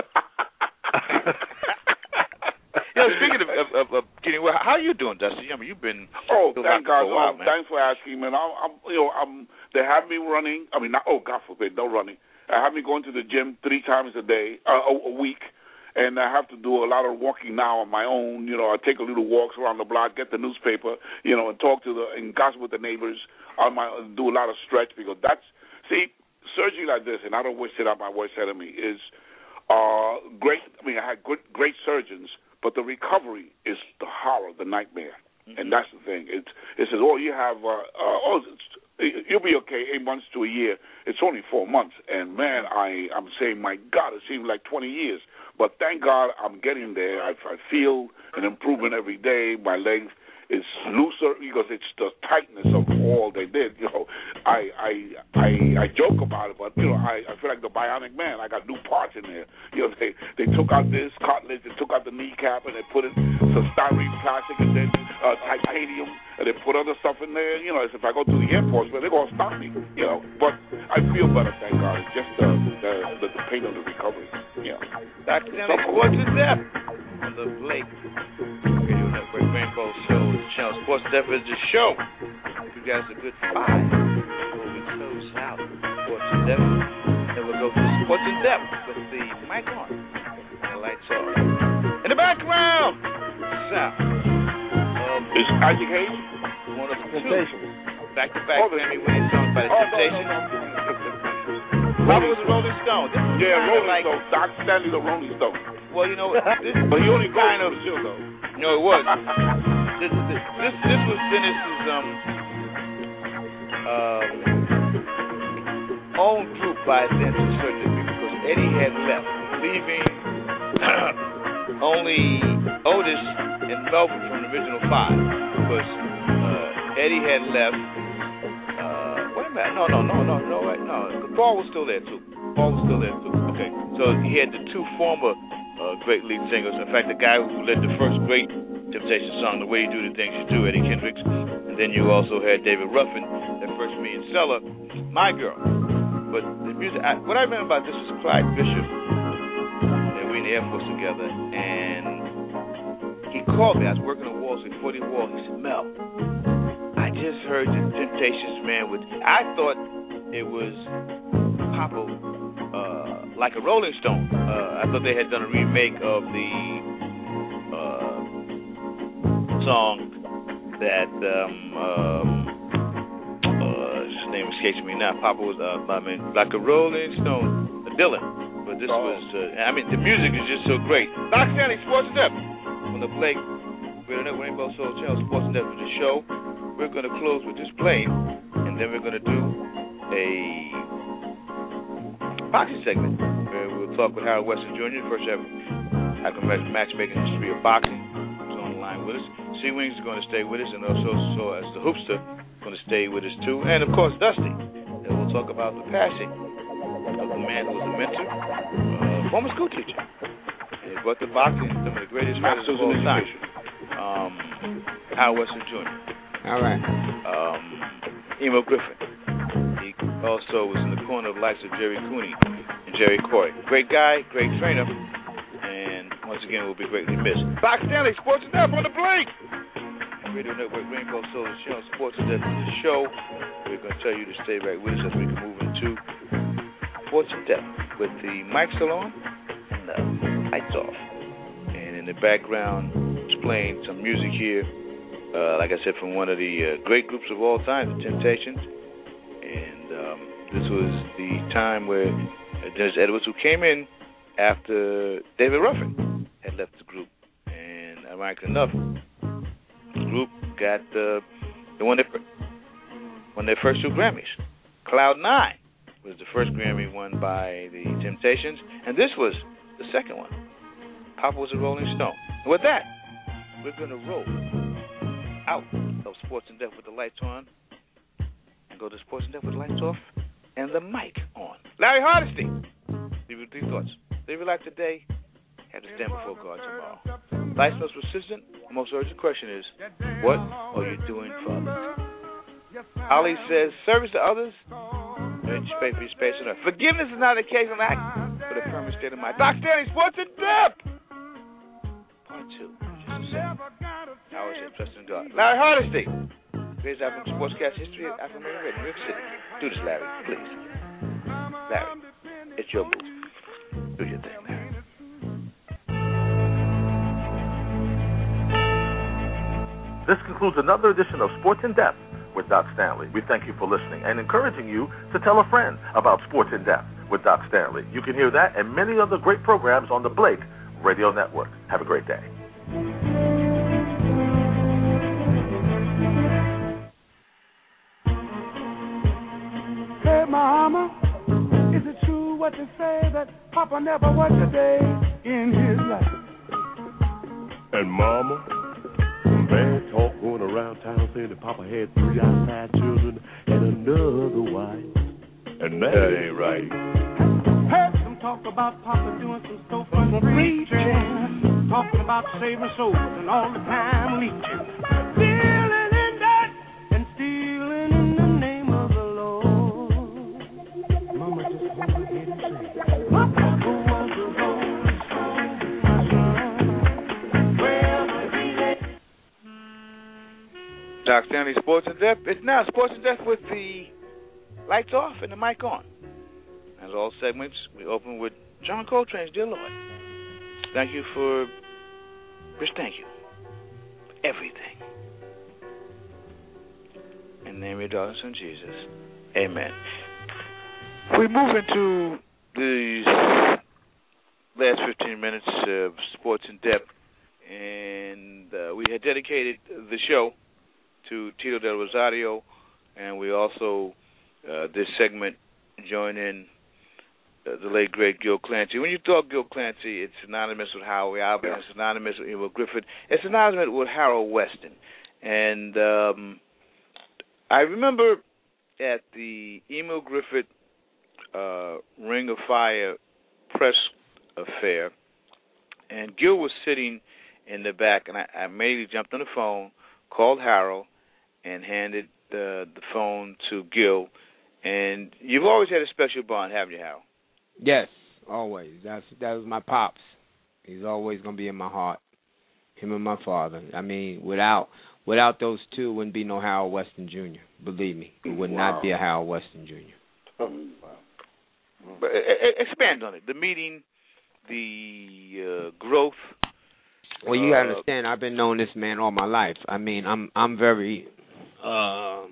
You know, speaking of, of, of, of getting well, how are you doing, Dusty? I mean, you've been. Oh, thank God. For a while, oh, man. Thanks for asking, man. I'm, I'm, you know, I'm. They have me running. I mean, not. Oh, God forbid, no running. I have me going to the gym three times a day, uh, a, a week. And I have to do a lot of walking now on my own. You know, I take a little walks around the block, get the newspaper, you know, and talk to the and gossip with the neighbors. On my do a lot of stretch because that's see surgery like this, and I don't wish it out my worst enemy is uh, great. I mean, I had good, great surgeons, but the recovery is the horror, the nightmare, mm-hmm. and that's the thing. It's it says, oh, you have uh, uh, oh. It's, you'll be okay eight months to a year. It's only four months. And, man, I, I'm saying, my God, it seems like twenty years. But thank God I'm getting there. I, I feel an improvement every day. My legs is looser because it's the tightness of all they did. You know, I I I, I joke about it, but, you know, I, I feel like the Bionic Man. I got new parts in there. You know, they, they took out this cartilage, they took out the kneecap, and they put in some styrene plastic and then uh, titanium, and they put other stuff in there. You know, if I go to the airport, they're going to stop me, you know. But I feel better, thank God. It's just the, the, the, the pain of the recovery. Yeah. Doctor Stanley, Sports in Depth on the Blake Radio Network Rainbow Show. The channel Sports in Depth is the show. You guys a good five before we close out Sports in Depth. Then we'll go to Sports in Depth with the mic on and the lights off. In the background, sound of is Isaac Hayes one of the Temptations. Back to back, oh, Grammy winning songs by the oh, Temptations. No, no, no. Probably was a Rolling Stone. This is yeah, Rolling like, Stone. Doc Stanley, the Rolling Stone. Well, you know, this, but he only kind goes of. to Brazil, though. No, it was. this, this, this, this was Dennis's um, um, own group by then to a certain degree because Eddie had left, leaving only Otis and Melvin from the original five because uh, Eddie had left. Uh, wait a minute. No, no, no, no, no, right, no. Paul was still there, too. Paul was still there, too. Okay. So he had the two former uh, great lead singers. In fact, the guy who led the first great Temptation song, The Way You Do the Things You Do, Eddie Kendricks. And then you also had David Ruffin, that first million seller, My Girl. But the music, I, what I remember about this was Clyde Bishop. And we in the Air Force together. And he called me. I was working on Wall Street, forty Wall. He said, Mel, I just heard the Temptations, man. With I thought it was Papa, uh, like a Rolling Stone. Uh, I thought they had done a remake of the uh, song that um, um, uh, his name escapes me now. Papa was, uh, I mean, like a Rolling Stone, Dylan. But this oh. was, uh, I mean, the music is just so great. Doc Stanley, Sports in Depth on the Blake Radio Network Rainbow Soul Channel, Sports in Depth with the show. We're going to close with this plane, and then we're going to do a boxing segment where we'll talk with Harold Weston Junior, the first ever African matchmaking history of boxing, is on the line with us. C Wings is going to stay with us, and also so as the Hoopster going to stay with us too, and of course Dusty. And we'll talk about the passing of the man who was a mentor, uh, former school teacher. He brought the boxing some of the greatest fighters of all time. Um, Hal Weston Junior All right. Um, Emo Griffin. He also was in the corner of the likes of Jerry Cooney and Jerry Coy. Great guy, great trainer, and once again will be greatly missed. Doc Stanley, Sports and Death on the Blake Radio Network, Rainbow Soul Show, Sports and Death on the show. We're going to tell you to stay right with us as we can move into Sports and Death with the mics still on and the lights off. And in the background, just playing some music here, uh, like I said, from one of the uh, great groups of all time, The Temptations. And um, this was the time where uh, Dennis Edwards, who came in after David Ruffin had left the group. And ironically enough, the group got uh, the one that won their first two Grammys. Cloud Nine was the first Grammy won by the Temptations, and this was the second one. Papa was a Rolling Stone. And with that, we're going to roll out of Sports and Death with the lights on and go to Sports and Death with the lights off and the mic on. Larry Hardesty, leave your three thoughts. Live your life today, have to stand before God tomorrow. Life's most persistent, most urgent question is, what are you doing for others? Ali says, service to others, earn your space for your space on earth. Forgiveness is not an occasional act, but a permanent state of mind. Doc Stanley, Sports and Death! Part two. I always say trust in God. Larry Hardesty, greatest African sportscast history of African American Radio, New York City. Do this, Larry, please. Larry, it's your move. Do your thing, Larry. This concludes another edition of Sports in Depth with Doc Stanley. We thank you for listening and encouraging you to tell a friend about Sports in Depth with Doc Stanley. You can hear that and many other great programs on the Blake Radio Network. Have a great day. Hey, Mama, is it true what you say that Papa never worked a day in his life? And Mama, bad talk going around town saying that Papa had three outside children and another wife. And that, that ain't right. Heard some talk about Papa doing some storefront preaching, talking about saving souls and all the time leeching. Stealing in that and stealing in the name of the Lord. Mama just hold her head and say, Papa was a rolling stone, my son. Well, Doc Stanley, Sports and Death. It's now Sports and Death with the lights off and the mic on. As all segments, we open with John Coltrane's Dear Lord. Thank you for, just thank you for everything. In the name of your darling son, Jesus. Amen. We move into the last fifteen minutes of Sports in Depth, and uh, we had dedicated the show to Tito Del Rosario, and we also, uh, this segment, join in uh, the late, great Gil Clancy. When you talk Gil Clancy, it's synonymous with Howie Alvin, it's synonymous with Emo Griffith, it's synonymous with Harold Weston. And um, I remember at the Emo Griffith uh, Ring of Fire press affair, and Gil was sitting in the back, and I, I immediately jumped on the phone, called Harold, and handed the the phone to Gil. And you've always had a special bond, haven't you, Harold? Yes, always. That's that was my pops. He's always gonna be in my heart. Him and my father. I mean, without without those two, wouldn't be no Harold Weston Junior Believe me, it would wow. not be a Harold Weston Junior Oh, wow. But uh, expand on it. The meeting, the uh, growth. Well, you gotta understand. I've been knowing this man all my life. I mean, I'm I'm very. Um,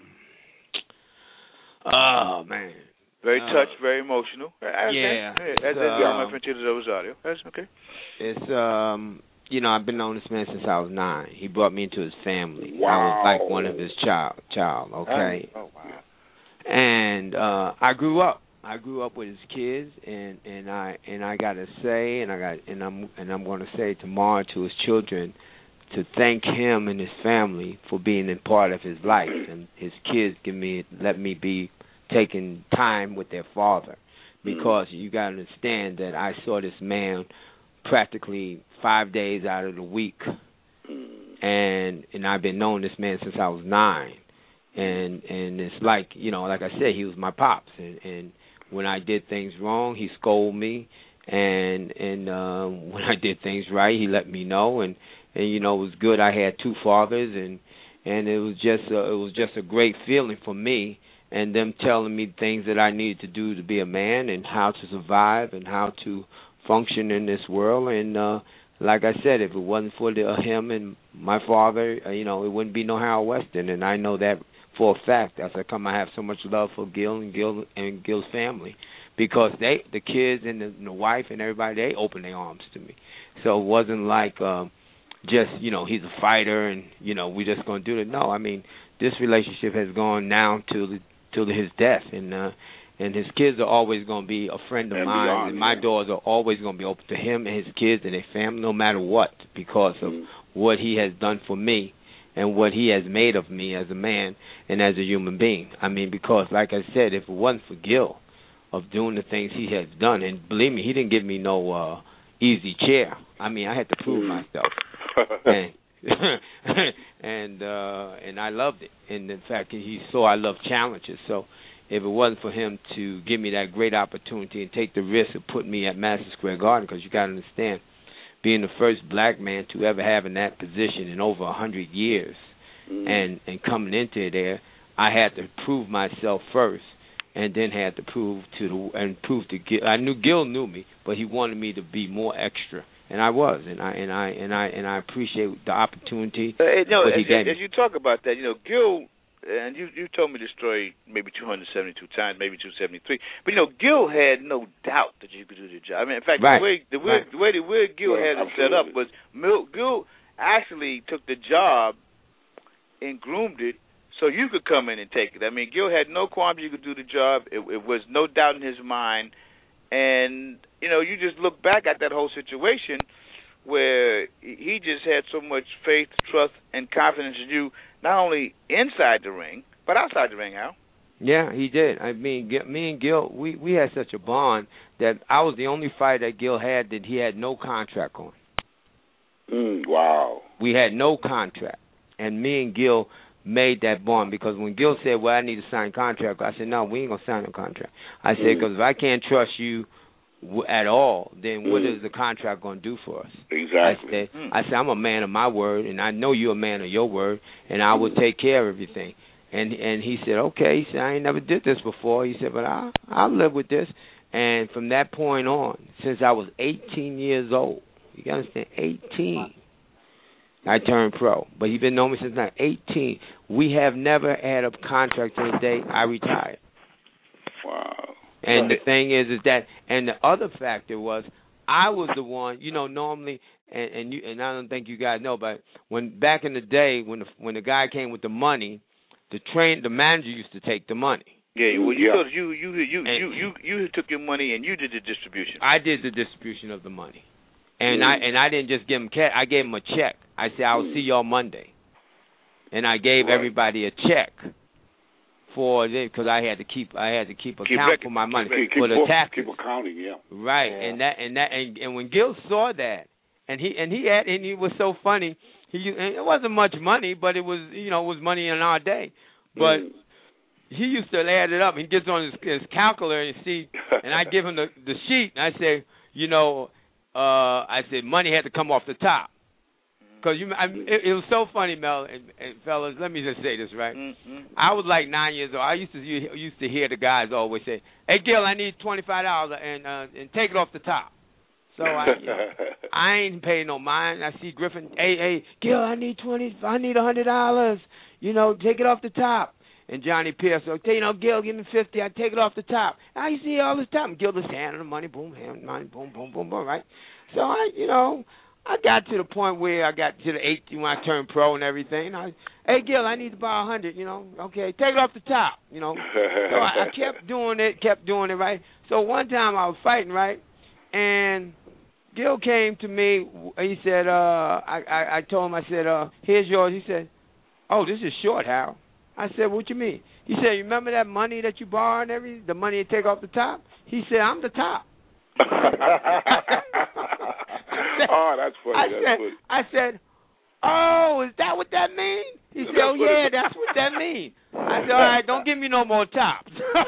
oh man, very uh, touched, very emotional. Yeah, as as my friend Tito Del Rosario. That's okay. It's um, you know, I've been knowing this man since I was nine. He brought me into his family. Wow. I was like one of his child, child. Okay. Oh wow. And uh, I grew up I grew up with his kids, and, and I and I got to say, and I got and I'm and I'm going to say tomorrow to his children, to thank him and his family for being a part of his life, and his kids give me let me be taking time with their father, because you got to understand that I saw this man practically five days out of the week, and and I've been knowing this man since I was nine, and and it's like, you know, like I said, he was my pops, and, and when I did things wrong, he scolded me, and and uh, when I did things right, he let me know, and, and you know, it was good. I had two fathers, and and it was just a, it was just a great feeling for me, and them telling me things that I needed to do to be a man, and how to survive, and how to function in this world. And uh, like I said, if it wasn't for the, uh, him and my father, uh, you know, it wouldn't be no Harold Weston, and I know that for a fact. As I come, I have so much love for Gil and Gil and Gil's family, because they, the kids and the, and the wife and everybody, they opened their arms to me. So it wasn't like um, just, you know, he's a fighter and, you know, we're just going to do it. No, I mean, this relationship has gone now to till his death, and uh, and his kids are always going to be a friend of and mine, beyond, and my yeah. doors are always going to be open to him and his kids and their family, no matter what, because of mm. what he has done for me and what he has made of me as a man and as a human being. I mean, because, like I said, if it wasn't for Gil of doing the things he has done, and believe me, he didn't give me no uh, easy chair. I mean, I had to prove mm. myself. and and uh, and I loved it. And in fact, he saw I love challenges. So if it wasn't for him to give me that great opportunity and take the risk of putting me at Madison Square Garden, because you got to understand, being the first black man to ever have in that position in over a hundred years, mm. and and coming into there, I had to prove myself first, and then had to prove to the and prove to Gil. I knew Gil knew me, but he wanted me to be more extra. And I was, and I and I and I and I appreciate the opportunity. Uh, no, that as, he gave as me. you talk about that, you know, Gil, and you you told me the story maybe two hundred seventy-two times, maybe two hundred seventy-three. But you know, Gil had no doubt that you could do the job. I mean, in fact, right. the way the way right. the way the way Gil yeah, had it set up was Mil, Gil actually took the job and groomed it so you could come in and take it. I mean, Gil had no qualms you could do the job. It, it was no doubt in his mind, and you know, you just look back at that whole situation, where he just had so much faith, trust, and confidence in you, not only inside the ring, but outside the ring, Al. Yeah, he did. I mean, me and Gil, we, we had such a bond that I was the only fight that Gil had that he had no contract on. Mm, wow. We had no contract. And me and Gil made that bond, because when Gil said, well, I need to sign a contract, I said, no, we ain't going to sign a contract. I said, because mm. if I can't trust you at all, then what mm. is the contract going to do for us? Exactly. I said, mm. I said, I'm a man of my word, and I know you're a man of your word, and I will take care of everything. And and he said, okay. He said, I ain't never did this before. He said, but I, I'll live with this. And from that point on, since I was eighteen years old, you got to understand, eighteen, I turned pro. But he's been knowing me since I'm eighteen. We have never had a contract till the day I retired. Wow. And the thing is, is that, and the other factor was, I was the one, you know, normally, and and, you, and I don't think you guys know, but when back in the day, when the when the guy came with the money, the train, the manager used to take the money. Yeah, well, you yeah. you you you you, you you you took your money and you did the distribution. I did the distribution of the money, and mm. I and I didn't just give him cash. I gave him a check. I said, I'll mm. see y'all Monday, and I gave right. everybody a check for it, because I had to keep I had to keep account keep for my money keep, for keep the taxes. Keep accounting, yeah. Right, yeah. and that and that and, and when Gil saw that, and he and he had and he was so funny. He and it wasn't much money, but it was you know it was money in our day. But mm. he used to add it up. He gets on his, his calculator and see, and I give him the the sheet, and I say, you know, uh, I said money had to come off the top. Because you, I, it, it was so funny, Mel and, and fellas. Let me just say this, right? Mm-hmm. I was like nine years old. I used to used to hear the guys always say, "Hey, Gil, I need twenty five dollars and uh, and take it off the top." So I, you know, I ain't paying no mind. I see Griffin, "Hey, hey, Gil, I need twenty, I need a hundred dollars. You know, take it off the top." And Johnny Pierce, okay, you know, Gil, give me fifty. I take it off the top. I see all this time. Gil just handing the money, boom, hand money, boom, boom, boom, boom, right? So I, you know. I got to the point where I got to the eighteen when I turned pro and everything. And I, hey, Gil, I need to buy a hundred. You know, okay, take it off the top. You know, so I, I kept doing it, kept doing it, right. So one time I was fighting, right, and Gil came to me. He said, uh, I, I, I told him, I said, uh, here's yours. He said, oh, this is short, Harold. I said, what you mean? He said, you remember that money that you borrowed and everything, the money you take off the top? He said, I'm the top. Oh, that's funny. I that's said, funny. I said, oh, is that what that means? He said, oh, yeah, that's what that means. I said, all right, don't give me no more tops.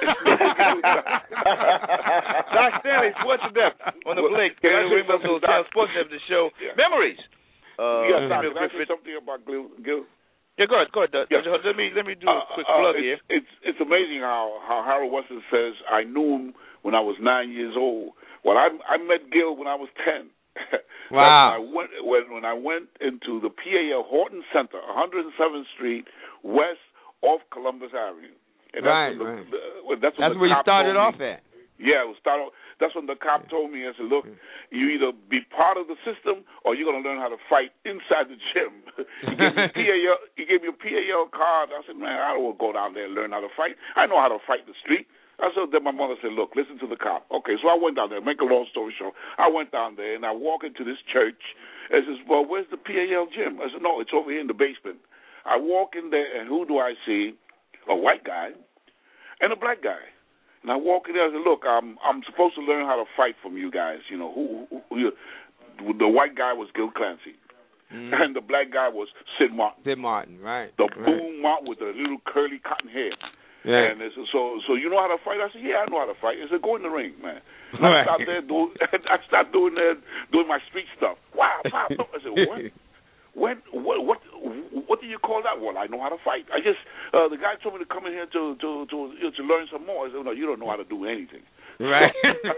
Doc Stanley, Sports in Depth on the Blake Rainbow Soul Channel Sports in Depth, the show. Yeah. Memories. Uh, yeah, Doc, can I say something about Gil? Gil? Yeah, go ahead, go ahead. Yeah. Let me let me do a uh, quick uh, plug it's, here. It's it's amazing how, how Harold Weston says, I knew him when I was nine years old. Well, I I met Gil when I was ten. Wow. I went, when, when I went into the P A L Horton Center, one hundred seventh Street West off Columbus Avenue. And that's right, when the, right. The, when, that's when that's the where you cop started told off me, at. Yeah, it was start off, that's when the cop told me, I said, look, you either be part of the system or you're going to learn how to fight inside the gym. He gave me a P A L, he gave me a P A L card. I said, man, I don't want to go down there and learn how to fight. I know how to fight in the street. I said, then my mother said, look, listen to the cop. Okay, so I went down there. Make a long story short, I went down there, and I walk into this church. And says, well, where's the P A L gym? I said, no, it's over here in the basement. I walk in there, and who do I see? A white guy and a black guy. And I walk in there and I said, look, I'm I'm supposed to learn how to fight from you guys. You know, who, who, who the white guy was Gil Clancy. Mm. And the black guy was Sid Martin. Sid Martin, right. The right. Boom Martin with the little curly cotton hair. Yeah. And said, so, so you know how to fight? I said, yeah, I know how to fight. He said, go in the ring, man. And right. I started there doing, I started doing that, doing my street stuff. Wow, wow. I said, what? When, what, what, what do you call that? Well, I know how to fight. I just, uh, the guy told me to come in here to to to you know, to learn some more. I said, no, you don't know how to do anything. Right.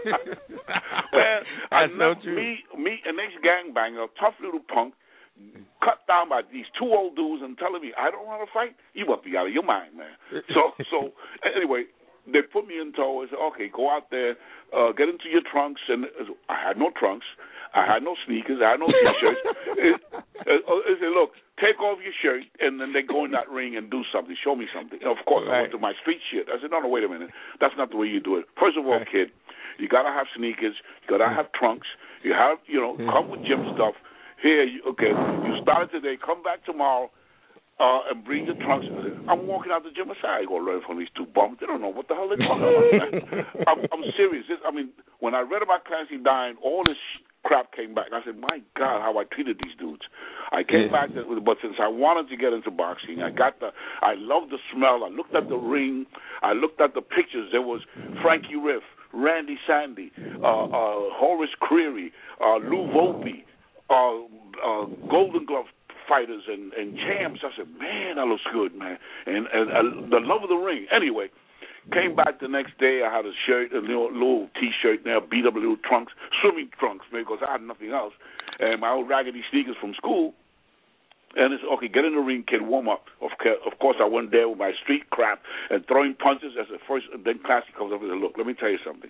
Well, I That's know so true. me, me, an ex-gangbanger, a tough little punk, cut down by these two old dudes and telling me I don't know how to fight. You must be out of your mind, man. So, so anyway, they put me in tow and said, okay, go out there, uh, get into your trunks. And I had no trunks. I had no sneakers. I had no T-shirts. it, it, it said, look, take off your shirt, and then they go in that ring and do something. Show me something. And of course, right. I went to my street shit. I said, no, no, wait a minute. That's not the way you do it. First of all, right. kid, you got to have sneakers. You got to have trunks. You have, you know, come with gym stuff. Here, you, okay, you started today. Come back tomorrow uh, and bring your trunks. I'm walking out the gym. I said, I ain't going to learn from these two bums. They don't know what the hell they're talking about. I'm, I'm serious. This, I mean, when I read about Clancy dying, all this crap came back. I said, my God, how I treated these dudes. I came back, to, but since I wanted to get into boxing, I got the, I loved the smell. I looked at the ring. I looked at the pictures. There was Frankie Riff, Randy Sandy, uh, uh, Horace Creary, uh, Lou Volpe, uh, uh, Golden Glove fighters and, and champs. I said, man, that looks good, man. And, and uh, the love of the ring. Anyway, came back the next day. I had a shirt, a little, little T-shirt there, beat up little trunks, swimming trunks, because I had nothing else, and my old raggedy sneakers from school. And it's, okay, get in the ring, kid, warm up. Of, of course, I went there with my street crap and throwing punches as the first, and then Classic comes up and says, look, let me tell you something.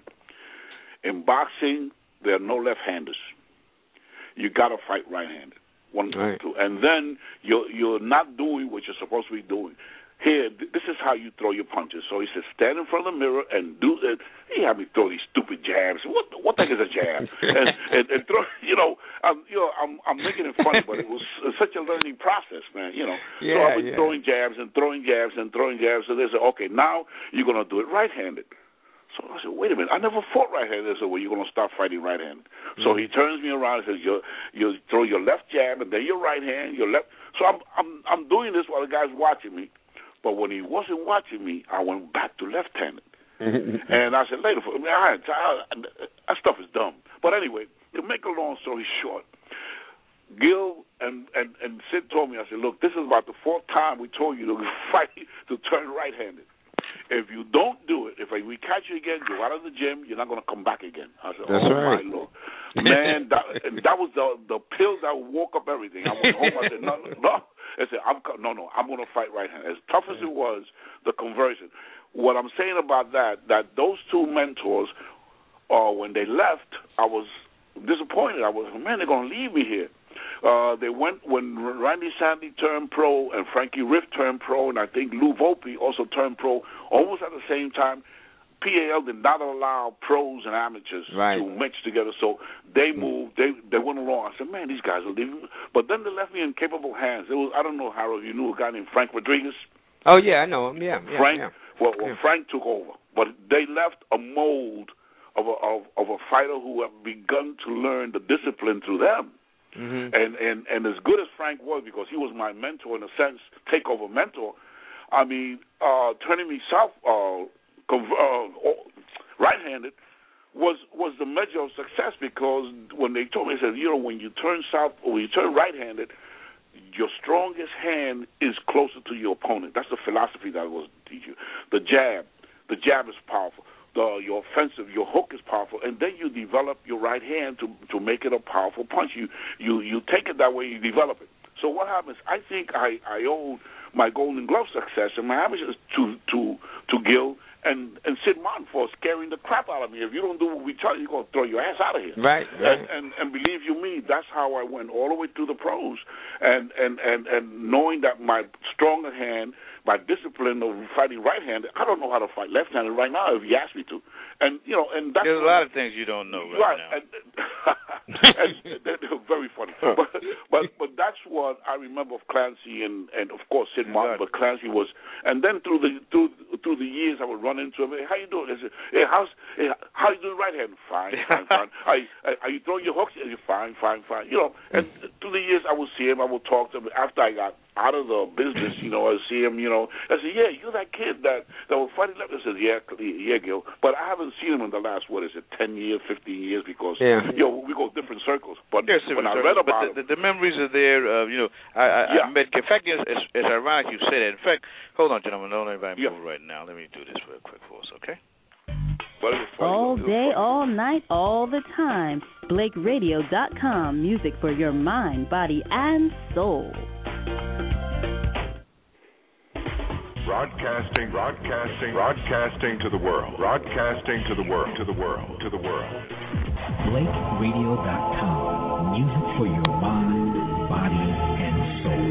In boxing, there are no left-handers. You got to fight right-handed. One, right. two. And then you're, you're not doing what you're supposed to be doing. Here, this is how you throw your punches. So he said, stand in front of the mirror and do it. He had me throw these stupid jabs. What what the heck is a jab? and, and, and throw, you know, I'm, you know, I'm, I'm making it funny, but it was such a learning process, man. You know, yeah, so I've been yeah. throwing jabs and throwing jabs and throwing jabs. So they said, okay, now you're gonna do it right-handed. So I said, wait a minute, I never fought right-handed. They said, well, you're gonna start fighting right-handed. Mm-hmm. So he turns me around and says, you you throw your left jab and then your right hand, your left. So I'm I'm I'm doing this while the guy's watching me. But when he wasn't watching me, I went back to left-handed. And I said, later, I mean, I, I, that stuff is dumb. But anyway, to make a long story short, Gil and, and, and Sid told me, I said, look, this is about the fourth time we told you to fight to turn right-handed. If you don't do it, if we catch you again, go out of the gym, you're not going to come back again. I said, That's oh, right. my Lord. Man, that, and that was the the pill that woke up everything. I went home, I said, no, no. I said, I'm, no, no, I'm going to fight right-handed. As tough as it was, the conversion. What I'm saying about that, that those two mentors, uh, when they left, I was disappointed. I was, man, they're going to leave me here. Uh, they went when Randy Sandy turned pro and Frankie Riff turned pro, and I think Lou Volpe also turned pro almost at the same time. P A L did not allow pros and amateurs right. to mix together, so they moved. They they went along. I said, man, these guys are leaving. But then they left me in capable hands. It was, I don't know, Harold, you knew a guy named Frank Rodriguez? Oh, yeah, I know him, yeah. yeah Frank, yeah. Well, well yeah. Frank took over. But they left a mold of a, of, of a fighter who had begun to learn the discipline through them. Mm-hmm. And, and, and as good as Frank was, because he was my mentor in a sense, takeover mentor, I mean, uh, turning me south, uh, uh, right-handed, was was the measure of success, because when they told me, they said, you know, when you turn south or when you turn right-handed, your strongest hand is closer to your opponent. That's the philosophy that I was teach you. The jab, the jab is powerful. The, your offensive, your hook is powerful, and then you develop your right hand to to make it a powerful punch. You you you take it that way, you develop it. So what happens? I think I I owe my Golden Glove success and my amateurs to to to Gil and and Sid Martin for scaring the crap out of me. If you don't do what we tell you, you're gonna throw your ass out of here. Right. right. And, and and believe you me, that's how I went all the way through the pros, and and and and knowing that my stronger hand, my discipline of fighting right-handed, I don't know how to fight left-handed right now if you ask me to. And you know, and that's there's a lot of things you don't know right, right now. And, and they're, they're very funny. But, but but that's what I remember of Clancy and, and of course Sid Martin. But Clancy was, and then through the through through the years I would run into him. Hey, how you doing? I said, hey, how's hey, how you doing right-handed? Fine, fine, fine. Are, are you throwing your hooks? You're fine, fine, fine. You know, and through the years I would see him. I would talk to him after I got out of the business, you know, I see him, you know. I said, yeah, you're that kid that, that was fighting left. I said, yeah, yeah, Gil. But I haven't seen him in the last, what is it, ten years, fifteen years, because, yeah. you know, we go different circles. But There's when I circles, read but about the, the, the memories are there. Uh, you know, I, I, yeah. I met, in fact, it's, it's, it's ironic you say that. In fact, hold on, gentlemen, don't everybody yeah. move right now. Let me do this real quick for us, okay? All day, all night, all the time. Blake Radio dot com. Music for your mind, body, and soul. Broadcasting, broadcasting, broadcasting to the world. Broadcasting to the world, to the world, to the world. Blake Radio dot com. Music for your mind, body, and soul.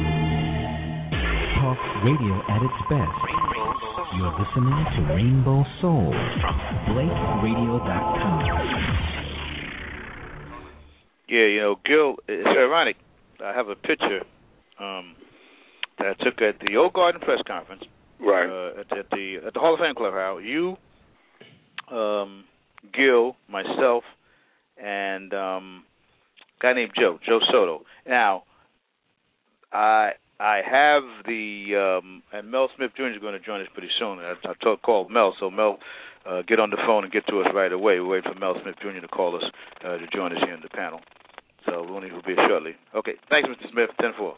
Talk radio at its best. You're listening to Rainbow Soul from Blake Radio dot com. Yeah, you know, Gil, it's ironic. I have a picture um, that I took at the Old Garden press conference. Right. Uh, at, at the at the Hall of Fame Club, Hal. You, um, Gil, myself, and um, a guy named Joe, Joe Soto. Now, I I have the um, and Mel Smith Junior is going to join us pretty soon. I, I told, called Mel, so Mel, uh, get on the phone and get to us right away. We're waiting for Mel Smith Junior to call us uh, to join us here in the panel. So we'll need to be shortly. Okay, thanks, Mister Smith. ten four.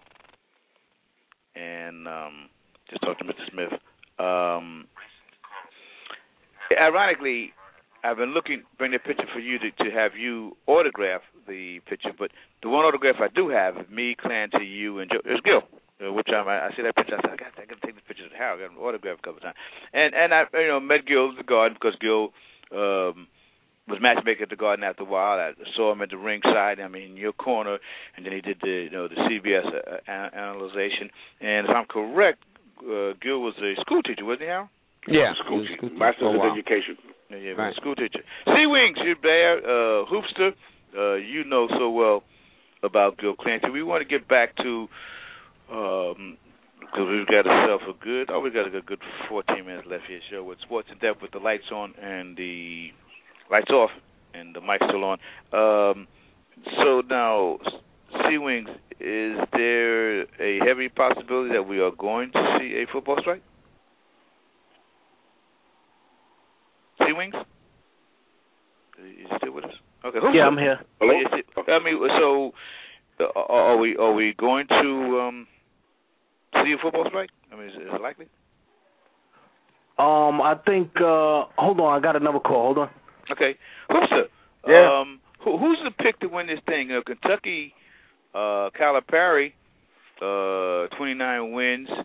And um, just talk to Mister Smith. Um, ironically, I've been looking, bring the picture for you to, to have you autograph the picture, but the one autograph I do have is me, Clancy, you, and Joe. It's Gil. Uh, which time I, I see that picture, I said, I got, I got to take this picture to Harold. I got an autograph a couple of times. And and I, you know, met Gil at the Garden because Gil um, was matchmaker at the Garden after a while. I saw him at the ringside. I mean, your corner, and then he did the, you know, the C B S uh, analyzation. And if I'm correct, uh, Gil was a school teacher, wasn't he, Harold? Yeah, school teacher, master's of education. Yeah, yeah, right. school teacher. Sea Wings, you're there. Uh, Hoopster, uh, you know so well about Gil Clancy. We want to get back to. Um, because we've got ourselves a good, oh, we've got a good, good fourteen minutes left here. Show with Sports in Depth with the lights on and the lights off and the mic still on. Um, so now, Sea Wings, is there a heavy possibility that we are going to see a football strike? Sea Wings? Is he still with us? Okay. Yeah, I'm here. Hello? I mean, so uh, are we are we going to um, see a football strike? I mean, is, is it likely? Um, I think. Uh, hold on, I got another call. Hold on. Okay, Hoopster. Yeah. Um, who, who's the pick to win this thing? You know, Kentucky, uh, Calipari, uh, twenty-nine wins.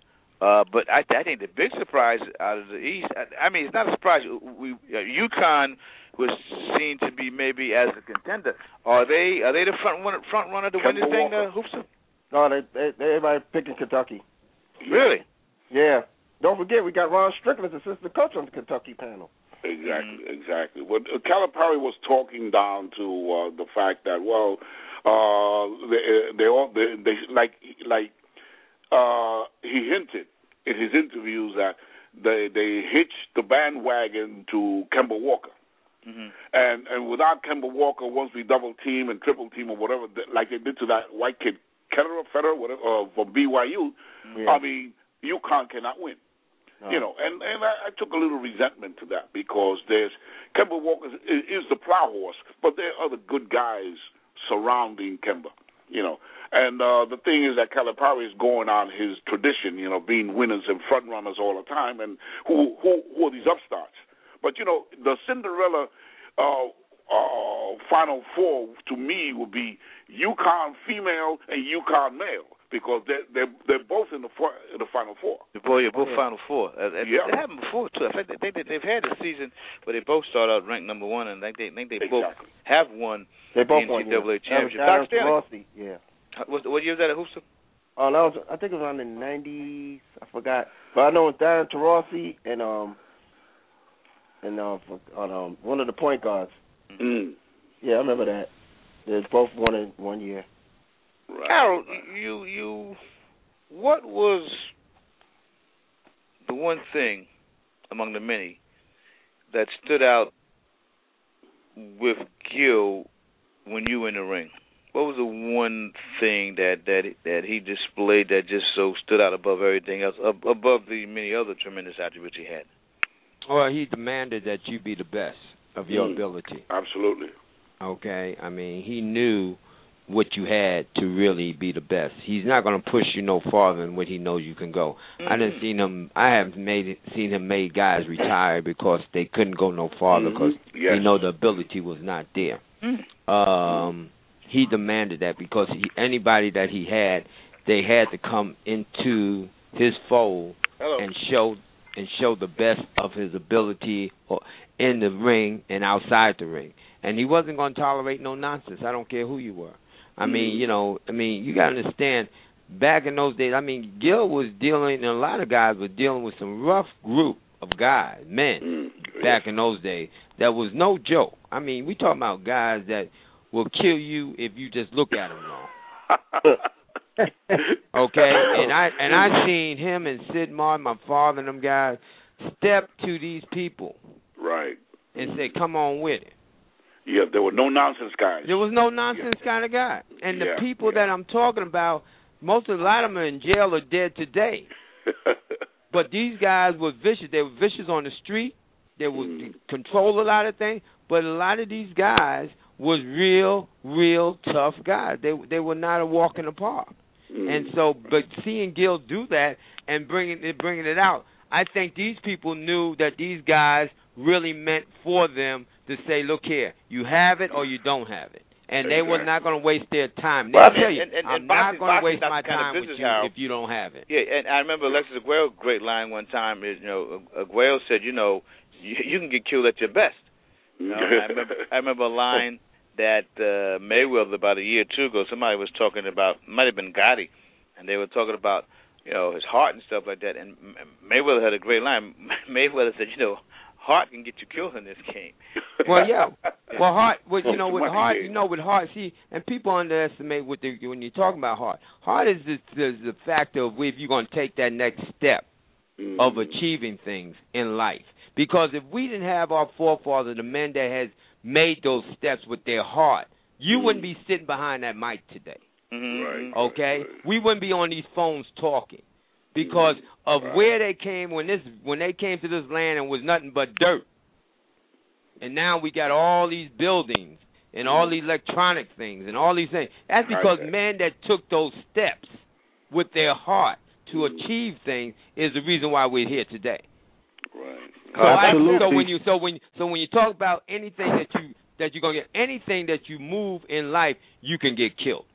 Uh, but I, I think the big surprise out of the East, I, I mean, it's not a surprise. We uh, UConn was seen to be maybe as a contender. Are they are they the front runner, front runner to win this thing, uh, Hoopster? No, they, they, they everybody picking Kentucky. Really? Yeah. Don't forget, we got Ron Strickland as assistant coach on the Kentucky panel. Exactly, mm-hmm. exactly. Well, uh, Calipari was talking down to uh, the fact that, well, uh, they, they all they, they like like uh, he hinted in his interviews that they they hitched the bandwagon to Kemba Walker. Mm-hmm. And and without Kemba Walker, once we double team and triple team or whatever, like they did to that white kid, Ketterer, Federer, whatever, uh, from B Y U, yeah. I mean, UConn cannot win. No. You know, and, and I, I took a little resentment to that because there's Kemba Walker is, is the plow horse, but there are other good guys surrounding Kemba. You know, and uh, the thing is that Calipari is going on his tradition, you know, being winners and front runners all the time, and who who, who are these upstarts? But, you know, the Cinderella uh, uh, Final Four, to me, would be UConn female and UConn male because they're, they're, they're both in the four, in the Final Four. Boy, you're both yeah. Final Four. Uh, yeah. It happened before, too. I think they, they, they've had a season where they both start out ranked number one, and I think they, I think they exactly. both have won they both the N C double A won, yeah. championship. Doc Stanley. Yeah. What, what year was that at Houston? Oh, that was, I think it was around the nineties. I forgot. But I know it was Darren Taurasi and, um, and uh, for, on um, one of the point guards. Mm. Yeah, I remember that. They both won in one year. Right. Carol, you you, what was the one thing among the many that stood out with Gil when you were in the ring? What was the one thing that that that he displayed that just so stood out above everything else, ab- above the many other tremendous attributes he had? Well, he demanded that you be the best of your mm, ability. Absolutely. Okay? I mean, he knew what you had to really be the best. He's not going to push you no farther than what he knows you can go. Mm-hmm. I didn't see him. I haven't made it, seen him make guys retire because they couldn't go no farther because mm-hmm. yes. he know the ability was not there. Mm-hmm. Um, he demanded that because he, anybody that he had, they had to come into his fold Hello. and show. and show the best of his ability or in the ring and outside the ring. And he wasn't going to tolerate no nonsense. I don't care who you were. I mm. mean, you know, I mean, you got to understand, back in those days, I mean, Gil was dealing, and a lot of guys were dealing with some rough group of guys, men, mm. back in those days. That was no joke. I mean, we talking about guys that will kill you if you just look at them wrong. Okay, and I and I seen him and Sid Martin, my father, and them guys step to these people, right, and say, "Come on with it." Yeah, there were no nonsense guys. There was no nonsense yeah. kind of guy, and the yeah, people yeah. that I'm talking about, most of a lot of them are in jail or dead today. But these guys were vicious. They were vicious on the street. They would mm. control a lot of things. But a lot of these guys was real, real tough guys. They they were not a walk in the park. And so, but seeing Gil do that and bringing it, bringing it out, I think these people knew that these guys really meant for them to say, look here, you have it or you don't have it. And exactly. they were not going to waste their time. They well, tell you, and, and, I'm and not going to waste my time with you how, if you don't have it. Yeah, and I remember Alexis Aguero's great line one time is, you know, Aguero said, you know, you, you can get killed at your best. You know, I remember I remember a line that uh, Mayweather, about a year or two ago, somebody was talking about, might have been Gotti, and they were talking about, you know, his heart and stuff like that. And Mayweather had a great line. Mayweather said, you know, heart can get you killed in this game. Well, yeah. Well, heart, well, you know, with heart, you know, with heart, see, and people underestimate what they, when you're talking about heart. Heart is the, the, the factor of if you're going to take that next step mm. of achieving things in life. Because if we didn't have our forefathers, the men that has made those steps with their heart, you mm. wouldn't be sitting behind that mic today. Mm-hmm. Right. Okay? Right. We wouldn't be on these phones talking because of right. where they came when this when they came to this land and was nothing but dirt. And now we got all these buildings and all these electronic things and all these things. That's because right. men that took those steps with their heart to mm-hmm. achieve things is the reason why we're here today. Right. So, I, so when you so when so when you talk about anything that you that you're gonna get anything that you move in life, you can get killed.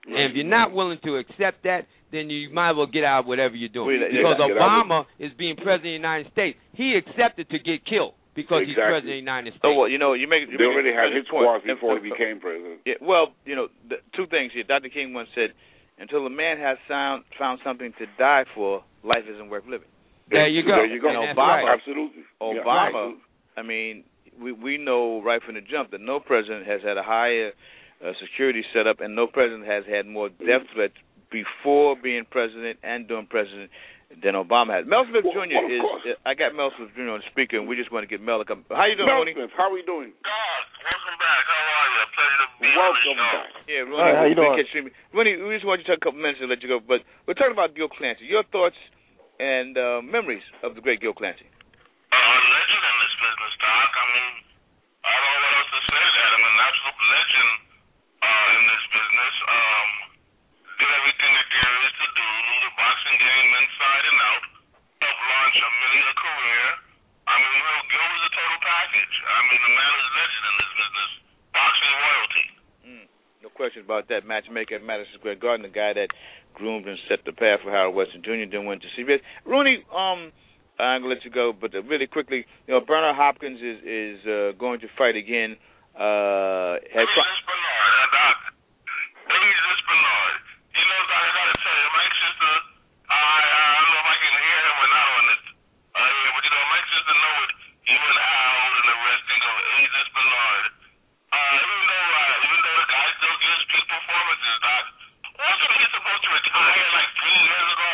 And if you're not willing to accept that, then you might as well get out of whatever you're doing. Well, because yeah, Obama is being president of the United States. He accepted to get killed because exactly. he's president of the United States. Oh, well, you know, you make you They make already a, had his point. squad before he became president. Yeah, well, you know, the, two things here. Doctor King once said, until a man has found, found something to die for, life isn't worth living. There you go. There you go. And And Obama, right. Absolutely. Obama, Yeah. I mean, we we know right from the jump that no president has had a higher uh, security setup, and no president has had more death threats before being president and during president than Obama has. Mel Smith Well, Junior well, of is. course. Uh, I got Mel Smith Junior on the speaker, and we just want to get Mel to come. How you doing, Mel Rooney? Smith, how are we doing? God, welcome back. How are you? Pleasure to be Welcome on the show. back. Yeah, Rooney. Hi, how you doing? Rooney, Rooney, we just want you to take a couple minutes to let you go, but we're talking about Gil Clancy. Your thoughts and uh, memories of the great Gil Clancy. Uh, a legend in this business, Doc. I mean, I don't know what else to say. That I'm an absolute legend uh, in this business. Um, did everything that there is to do. Knew the boxing game inside and out. Helped launch a many a career. I mean, Will Gil was a total package. I mean, the man is a legend in this business. Boxing royalty. Mm, no question about that. Matchmaker at Madison Square Garden, the guy that groomed and set the path for Harold Weston Junior Then went to C B S. Rooney, um, I'm gonna let you go, but uh, really quickly, you know, Bernard Hopkins is is uh, going to fight again. Uh, has Who's this Bernard? Uh, Doc? Who's this Bernard? You know, Doc, I gotta tell you, I'm anxious to. I I don't know if I can hear him or not on this. Uh, yeah, but you know, I'm anxious to know what you and Harold and the rest think of Aziz Bernard. Uh, even though uh, even though the guy still gives peak performances, Doc, wasn't he supposed to retire like three years ago?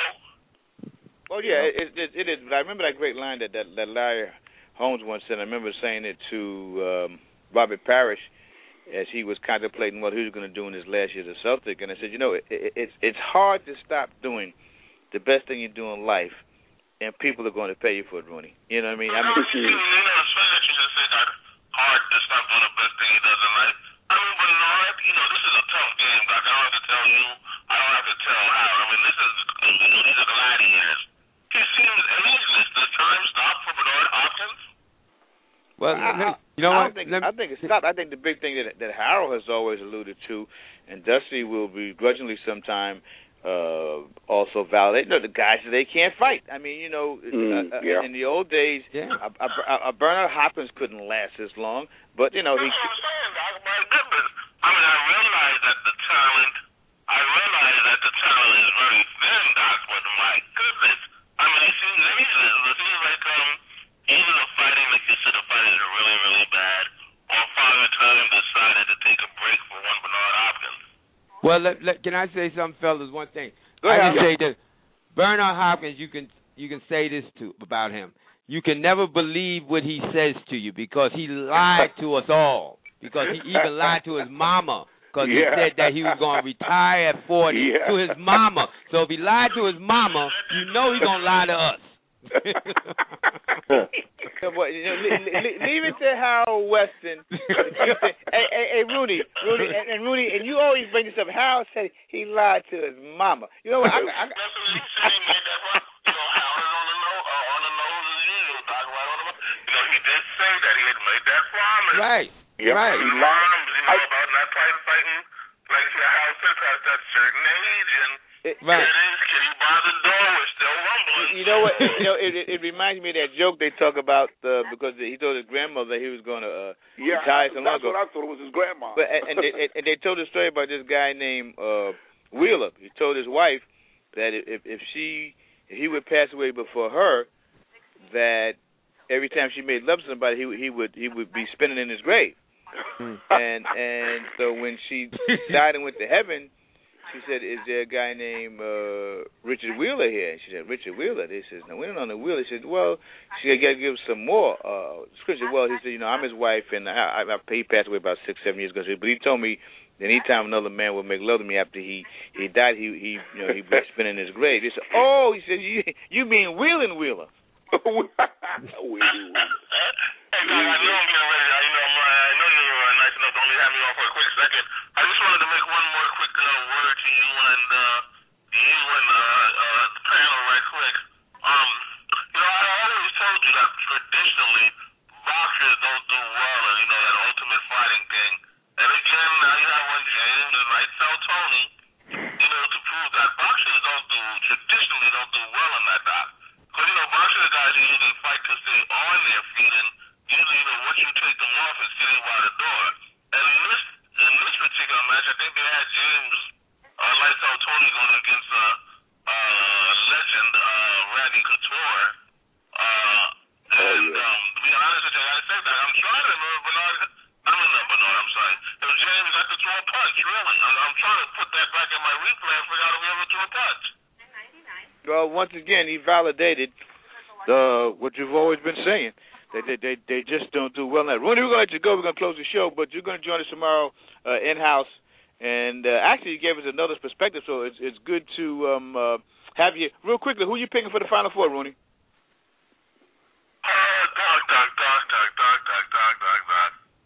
Oh yeah, it, it, it is. But I remember that great line that, that that Larry Holmes once said. I remember saying it to um, Robert Parrish as he was contemplating what he was going to do in his last year as a Celtic, and I said, you know, it, it, it's it's hard to stop doing the best thing you do in life, and people are going to pay you for it, Rooney. You know what I mean? I mean, you know, it's funny that you just said that hard to stop doing the best thing he does in life. I mean, Bernard, you know, this is a tough game, Doc. I don't have to tell you. I don't have to tell how. I mean, this is, you know, these are gladiators. He seems ageless. Does time stop for Bernard Hopkins? Well, I, you know I what? Think, Let, I think it's stopped. I think the big thing that that Harold has always alluded to, and Dusty will begrudgingly sometime uh, also validate. No, the guys they can't fight. I mean, you know, Mm, uh, yeah. in the old days, yeah. a, a, a Bernard Hopkins couldn't last this long. But you know, That's he. what I'm saying, Doc. My goodness. I mean, I realize that the talent, I realize that the talent is very thin, Doc, but my goodness. I mean, it seems ageless. It seems like um, either the fighting, like you said, the fighting is really, really bad, or Father Time decided to take a break for one Bernard Hopkins. Well, let, let, can I say something, fellas? One thing. Go I ahead. can say this: Bernard Hopkins. You can you can say this to about him. You can never believe what he says to you because he lied to us all. Because he even lied to his mama. Because he Yeah. said that he was going to retire at forty Yeah. to his mama. So if he lied to his mama, you know he's going to lie to us. So, what, you know, le- le- leave it to Harold Weston. hey, hey, hey, Rooney, Rooney, and, and Rooney, and you always bring this up. Harold said he lied to his mama. You know what? I, I, I, That's what he said. He made that one. You know, Howard on the nose, uh, on the nose as usual, Doc. Right on the. You know, he did say that he had made that promise. Right. Yep. Right. He lied, you know, about not fighting, fighting. Like Howard said, past that certain age, and it, Right. here it is. Can you buy the door? We're still rumbling. you know what? You know, it, it, it reminds me of that joke they talk about uh, because he told his grandmother he was going to uh, Yeah, retire so long that's ago. what I thought it was his grandma. But and, and, they, and they told a story about this guy named uh, Wheeler. He told his wife that if if she if he would pass away before her, that every time she made love to somebody, he he would he would be spinning in his grave. and and so when she died and went to heaven, she said, "Is there a guy named uh, Richard Wheeler here?" And she said, "Richard Wheeler." They said, "No, we don't know the Wheeler." He said, "Well, she got to give some more uh, description." Well, he said, "You know, I'm his wife, and I, I, he passed away about six, seven years ago." But he told me that anytime another man would make love to me after he he died, he he you know he'd be spinning in his grave. He said, "Oh," he said, "you you mean Wheeling Wheeler?" Hey, Doc, I know I'm getting ready. I, you know, I'm, I know you were nice enough to only have me on for a quick second. I just wanted to make one more quick uh, word to you and uh, you and uh, uh, the panel right quick. Um, you know, I always told you that traditionally boxers don't do well in, you know, that ultimate fighting thing. And again, now you have one James and Lights Out Tony. really. I'm, I'm trying to put that back in my replay and figure out if we ever threw a punch. Well, once again, he validated uh, what you've always been saying. They, they they they just don't do well now. Rooney, we're going to let you go. We're going to close the show, but you're going to join us tomorrow uh, in-house. And uh, actually, you gave us another perspective, so it's it's good to um, uh, have you. Real quickly, who are you picking for the Final Four, Rooney? Uh, Doc, Doc, Doc, Doc, Doc, Doc, Doc, Doc, Doc.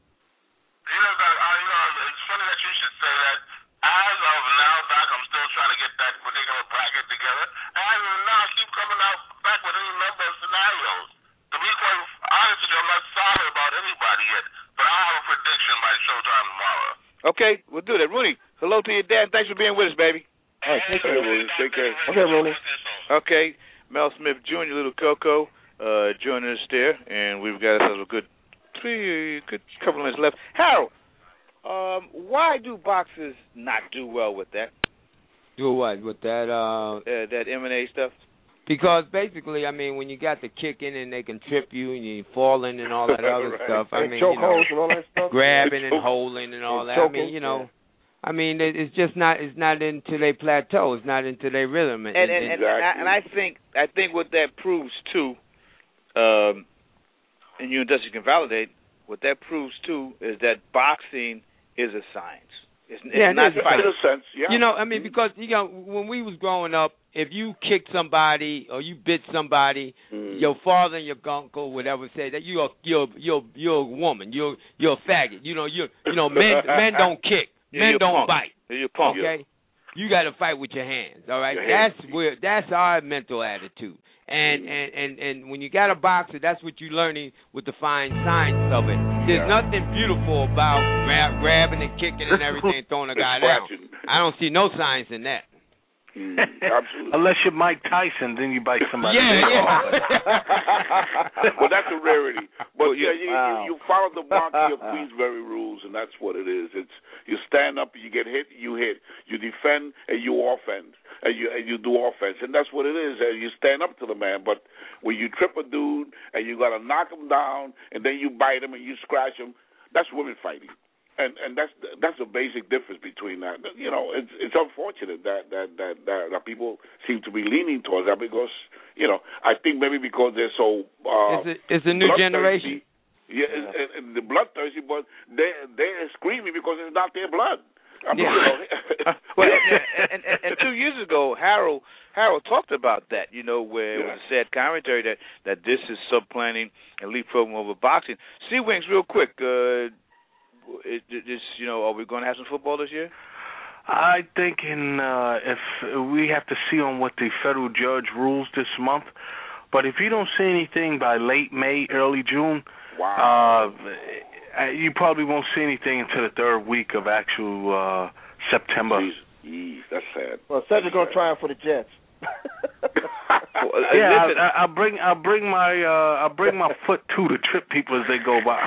You know, Doc, I, you know, it's funny that you should say that. As of now, Doc, I'm still trying to get that particular bracket together. As of now, I keep coming out back with any number of scenarios. To be quite honest with you, I'm not solid about anybody yet, but I'll have a prediction by showtime tomorrow. Okay, we'll do that. Rooney, hello to your dad. Thanks for being with us, baby. All right, take care, Rooney. Take care. Okay, Rooney. Okay, Mel Smith Junior, Little Coco, uh, joining us there, and we've got ourselves a good three, good couple of minutes left. Harold, um, why do boxers not do well with that? Do what? With that? Uh, uh, that M and A stuff? Because basically, I mean, when you got the kicking and they can trip you and you falling and all that other right. stuff, I and mean, choke you know, holes and all that stuff. grabbing and holding and all and that. choking, I mean, you know, yeah. I mean, it, it's just not, it's not into their plateau. It's not into their rhythm. And and, and, exactly. and, I, and I think I think what that proves too, um, and you and Dusty can validate, what that proves too is that boxing is a science. It's, it's yeah, not it is. fighting. In a sense, yeah. You know, I mean, because you know, when we was growing up, if you kicked somebody or you bit somebody, Mm. your father and your uncle would ever say that you're you're you're you're a woman, you're you're a faggot. You know, you you know, men men don't kick, Yeah, men you're don't punk. bite. Yeah, you're punk. Okay, you got to fight with your hands. All right, Your that's hands. where that's our mental attitude. And, Mm. and and and when you got a boxer, that's what you're learning with the fine science of it. There's Yeah. nothing beautiful about grab, grabbing and kicking and everything, and throwing a guy down. Scratching. I don't see no science in that. Mm, absolutely. Unless you're Mike Tyson, then you bite somebody. Yeah, yeah. Well, that's a rarity. But yeah, you, Wow. you, you follow the Marquis of Queensberry rules, and that's what it is. It's you stand up, you get hit, you hit, you defend, and you offend, and you and you do offense, and that's what it is. And you stand up to the man. But when you trip a dude and you got to knock him down, and then you bite him and you scratch him, that's women fighting. And and that's that's a basic difference between that. You know, it's it's unfortunate that that that that, that people seem to be leaning towards that because you know I think maybe because they're so uh, It's a, it's a new generation. Yeah, and, and, and the bloodthirsty, but they they're screaming because it's not their blood. I mean, Yeah. you know, Well, and, and, and, and two years ago, Harold Harold talked about that. You know, where it was a sad commentary that that this is subplanting and leap program over boxing. Sea Wings, real quick. Uh, Is, is, you know, are we going to have some football this year? I think in uh, if we have to see on what the federal judge rules this month, but if you don't see anything by late May, early June, wow. uh, you probably won't see anything until the third week of actual uh, September. Jeez, jeez, that's sad. Well, Cedric's gonna try him for the Jets. Yeah, I'll, I'll bring I'll bring my uh, I'll bring my foot too to trip people as they go by.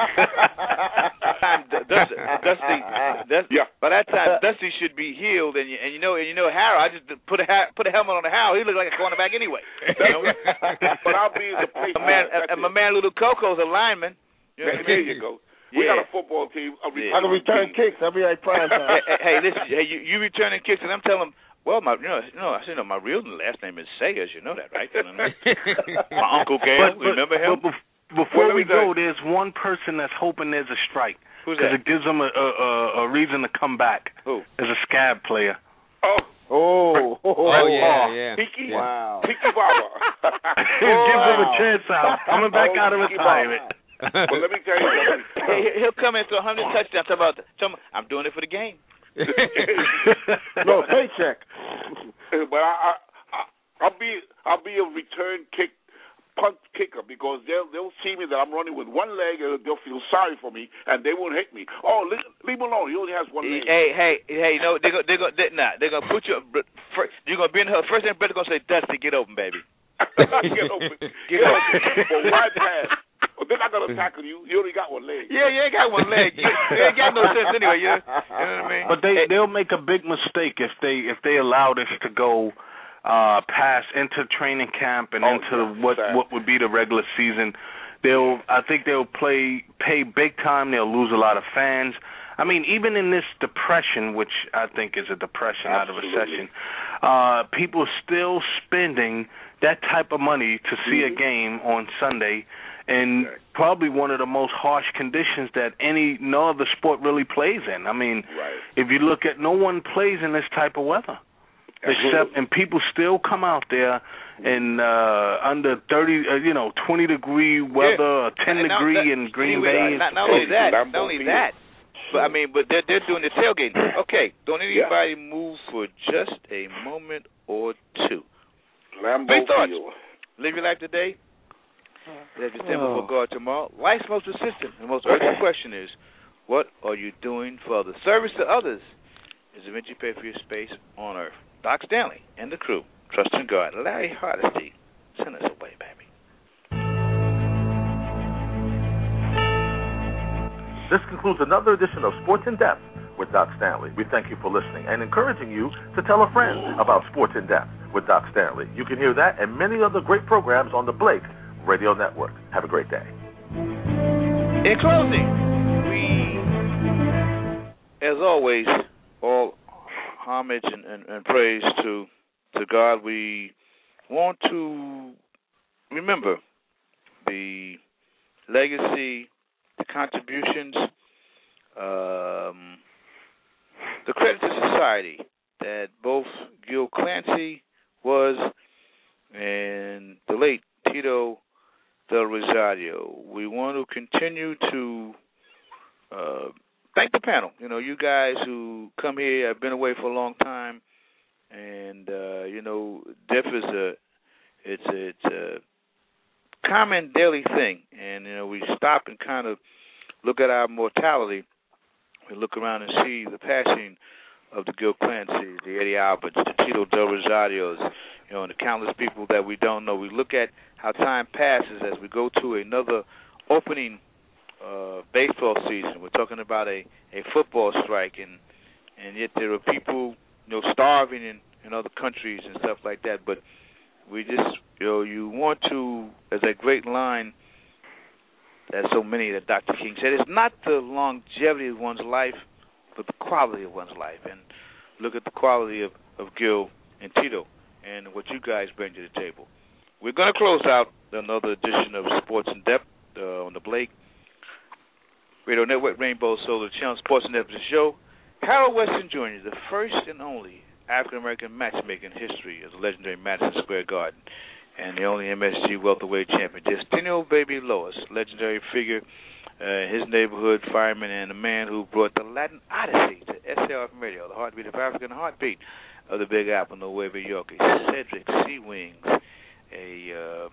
Dusty, Dusty, Dusty, yeah. By that time, Dusty should be healed, and you, and you know, and you know, Harold. I just put a ha- put a helmet on the Harold. He looks like a cornerback anyway. You know? But I'll be in the place. My man, and my man, Little Coco's a lineman. You know? There you go. We Yeah. got a football team. A Yeah. I can return kicks. I'll be like prime time. hey, hey, hey, listen, hey, you, you returning kicks, and I'm telling him, well, my, you know, you know, I said, no, my real last name is Sayers. You know that, right? My Uncle Gail, But, but, remember him? But before Well, we let me tell go, there's one person that's hoping there's a strike Who's because that? it gives them a, a, a reason to come back. Who? There's a scab player. Oh. Oh, oh, Oh, yeah, yeah. Tiki, yeah. wow. Tiki Baba. Gives him a chance out. Coming back Oh, out of Tiki retirement. Well, let me tell you something. Hey, he'll come into a hundred touchdowns. Talking about, talking about, I'm doing it for the game. No paycheck. But I, I, I, I'll be, I'll be a return kick, punt kicker because they'll, they'll see me that I'm running with one leg and they'll feel sorry for me and they won't hit me. Oh, leave, leave him alone. He only has one leg. Hey, hey, hey! No, they're gonna, they're gonna, they, nah, they're gonna put you. You're gonna be in her first thing. They're gonna say, "Dusty, get open, baby." Get open. Get open. But wide pass. Well, they're not gonna tackle you. You only got one leg. Yeah, you ain't got one leg. You, you ain't got no sense anyway. You, you know what I mean? But they Hey, they'll make a big mistake if they if they allow this to go uh, past into training camp and Oh, into yeah, what sad. what would be the regular season. They'll I think they'll play pay big time. They'll lose a lot of fans. I mean, even in this depression, which I think is a depression, Absolutely. not a recession, uh, people are still spending that type of money to see mm-hmm. a game on Sunday in right. probably one of the most harsh conditions that any no other sport really plays in. I mean, right. if you look at, no one plays in this type of weather. Except, and people still come out there in uh, under thirty, uh, you know, twenty degree weather, yeah. ten and degree that, in Green anyway, Bay. Not, not only that, not only that, but I mean, but they're they're doing the tailgating. Okay, don't anybody yeah. move for just a moment or two. Lambeau Three thoughts. Field. Live your life today. Let you stand before God tomorrow. Life's most persistent and most urgent question is, what are you doing for others? Service to others is eventually paid for your space on earth. Doc Stanley and the crew, trust in God. Larry Hardesty, send us away, baby. This concludes another edition of Sports in Depth with Doc Stanley. We thank you for listening and encouraging you to tell a friend about Sports in Depth with Doc Stanley. You can hear that and many other great programs on the Blake Radio Network. Have a great day. In closing, we, as always, all homage and, and, and praise to to God. We want to remember the legacy, the contributions, um, the credit to society that both Gil Clancy was and the late Tito Del Rosario. We want to continue to uh, thank the panel. You know, you guys who come here have been away for a long time, and uh, you know, death is a it's a, it's a common daily thing, and you know, we stop and kind of look at our mortality. We look around and see the passing of the Gil Clancy, the Eddie Alberts, the Tito Del Rosarios, you know, and the countless people that we don't know. We look at how time passes as we go to another opening uh, baseball season. We're talking about a, a football strike, and and yet there are people, you know, starving in, in other countries and stuff like that. But we just, you know, you want to, as a great line that so many that Doctor King said, it's not the longevity of one's life, but the quality of one's life. And look at the quality of, of Gil and Tito and what you guys bring to the table. We're going to close out another edition of Sports in Depth uh, on the Blake Radio Network, Rainbow Solar Channel, Sports in Depth show. Harold Weston Junior, the first and only African-American matchmaker in history of the legendary Madison Square Garden, and the only M S G welterweight champion. Justinio Baby Lois, legendary figure, uh, his neighborhood fireman, and a man who brought the Latin Odyssey to S A R F Radio, the heartbeat of Africa and the heartbeat of the Big Apple, Nueva York. Cedric C. Wings, a uh,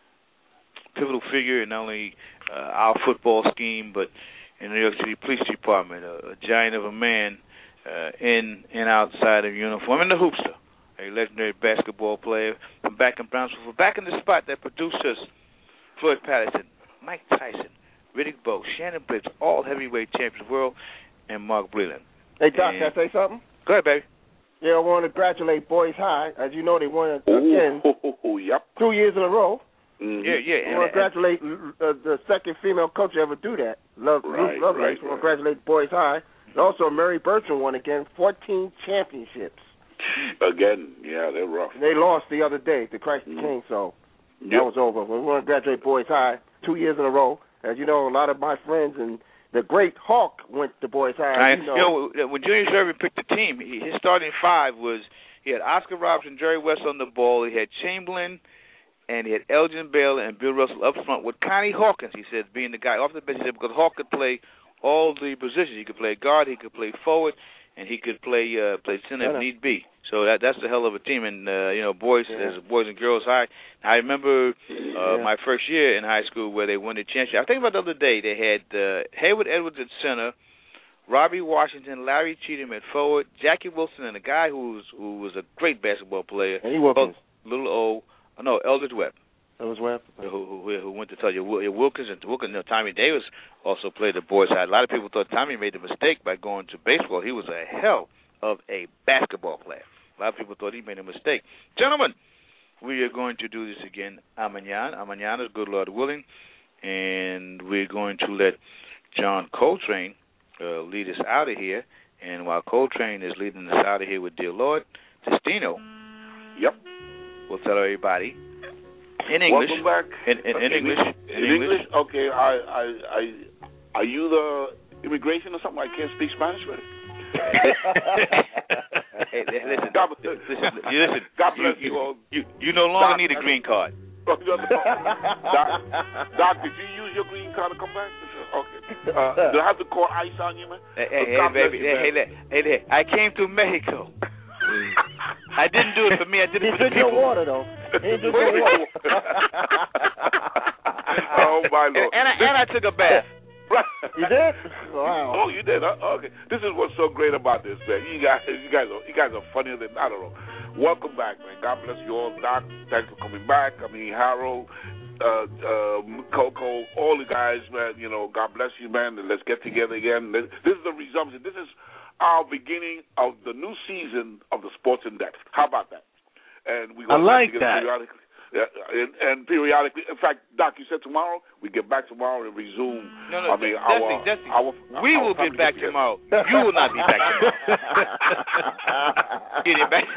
pivotal figure in not only uh, our football scheme, but in the New York City Police Department, a, a giant of a man uh, in and outside of uniform, and the hoopster, a legendary basketball player from back in Brownsville, back in the spot that produced us, Floyd Patterson, Mike Tyson, Riddick Bowe, Shannon Briggs, all heavyweight champions of the world, and Mark Breland. Hey, Doc, and, can I say something? Go ahead, baby. Yeah, I want to congratulate Boys High. As you know, they won again Ooh, yep. two years in a row. Mm-hmm. Yeah, yeah. I want to congratulate uh, the second female coach to ever do that. Love, right, Love right, I want to congratulate Boys High. And also, Mary Bertram won again, fourteen championships. Again, yeah, they're rough. And they lost the other day to Christ mm-hmm. the King, so yep. that was over. We want to congratulate Boys High two years in a row. As you know, a lot of my friends and the great Hawk went to Boys High. I, you know, you know, when Junior Servant picked the team, he, his starting five was he had Oscar Robertson, Jerry West on the ball. He had Chamberlain, and he had Elgin Baylor and Bill Russell up front with Connie Hawkins. He said, being the guy off the bench, he said, because Hawk could play all the positions. He could play guard, he could play forward, and he could play uh, play center if need be. So that that's a hell of a team. And uh, you know, boys, yeah. as boys and girls high. I remember uh, yeah. my first year in high school where they won the championship. I think about the other day they had uh, Hayward Edwards at center, Robbie Washington, Larry Cheatham at forward, Jackie Wilson, and a guy who was who was a great basketball player. Eddie Wilkins. Little O, oh, no, Eldridge Webb. Eldridge Webb. Who, who, who went to tell you Wilkins and Wilkins. You know, Tommy Davis also played the boys' side. A lot of people thought Tommy made the mistake by going to baseball. He was a hell of a basketball player. A lot of people thought he made a mistake. Gentlemen, we are going to do this again amañana. Amañana is good Lord willing. And we're going to let John Coltrane uh, lead us out of here. And while Coltrane is leading us out of here with Dear Lord, Destino. Yep. We'll tell everybody in English. Welcome back. In, in, in English. In, in English. English. Okay. I, I, I, are you the immigration or something? I can't speak Spanish, man. Hey, listen, God, listen, you listen. God bless you. You, all. you, you no longer Doc, need a green card. Doc, Doc, did you use your green card to come back? Okay. Uh, do I have to call ICE on you, man? Hey, hey, hey baby. You, hey, hey, hey, hey, I came to Mexico. I didn't do it for me. I did it he for the people. He drank your water, though. He drank your water. Oh, my Lord. And, and, I, and I took a bath. Right. You did? Wow. Oh, you did? Huh? Okay. This is what's so great about this, man. You guys, you guys, are, you guys are funnier than I don't know. Welcome back, man. God bless you all. Doc, thanks for coming back. I mean, Harold, uh, uh, Coco, all the guys, man. You know, God bless you, man. And let's get together again. This is the resumption. This is our beginning of the new season of the Sports in Depth. How about that? And we I like that. Periodically. Yeah, and, and periodically, in fact, Doc, you said tomorrow we get back tomorrow and resume. No, no, I mean, Dusty, our, Dusty, our, we our will get back together. tomorrow. You will not be back tomorrow. Get it back.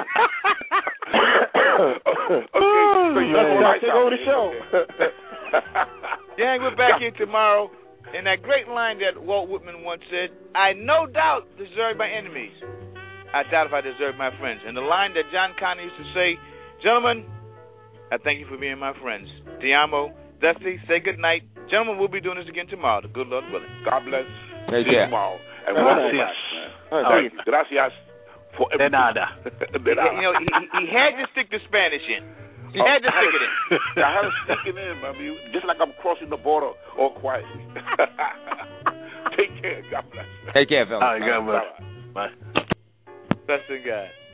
Okay, so you oh, right take over the show. Gang, we're back here tomorrow. And that great line that Walt Whitman once said, I no doubt deserve my enemies. I doubt if I deserve my friends. And the line that John Connor used to say, gentlemen, I thank you for being my friends. Te amo. Dusty, say good night. Gentlemen, we'll be doing this again tomorrow. The good Lord willing. God bless. Take See care. you tomorrow. And Gracias. welcome back. Thank you. Gracias for everything. De nada. De nada. You know, he, he had to stick the Spanish in. He had to stick it in. I had to stick it in, I mean, just like I'm crossing the border all quietly. Take care. God bless. Take care, fellas. All right, God bless. Bye. Bless the God.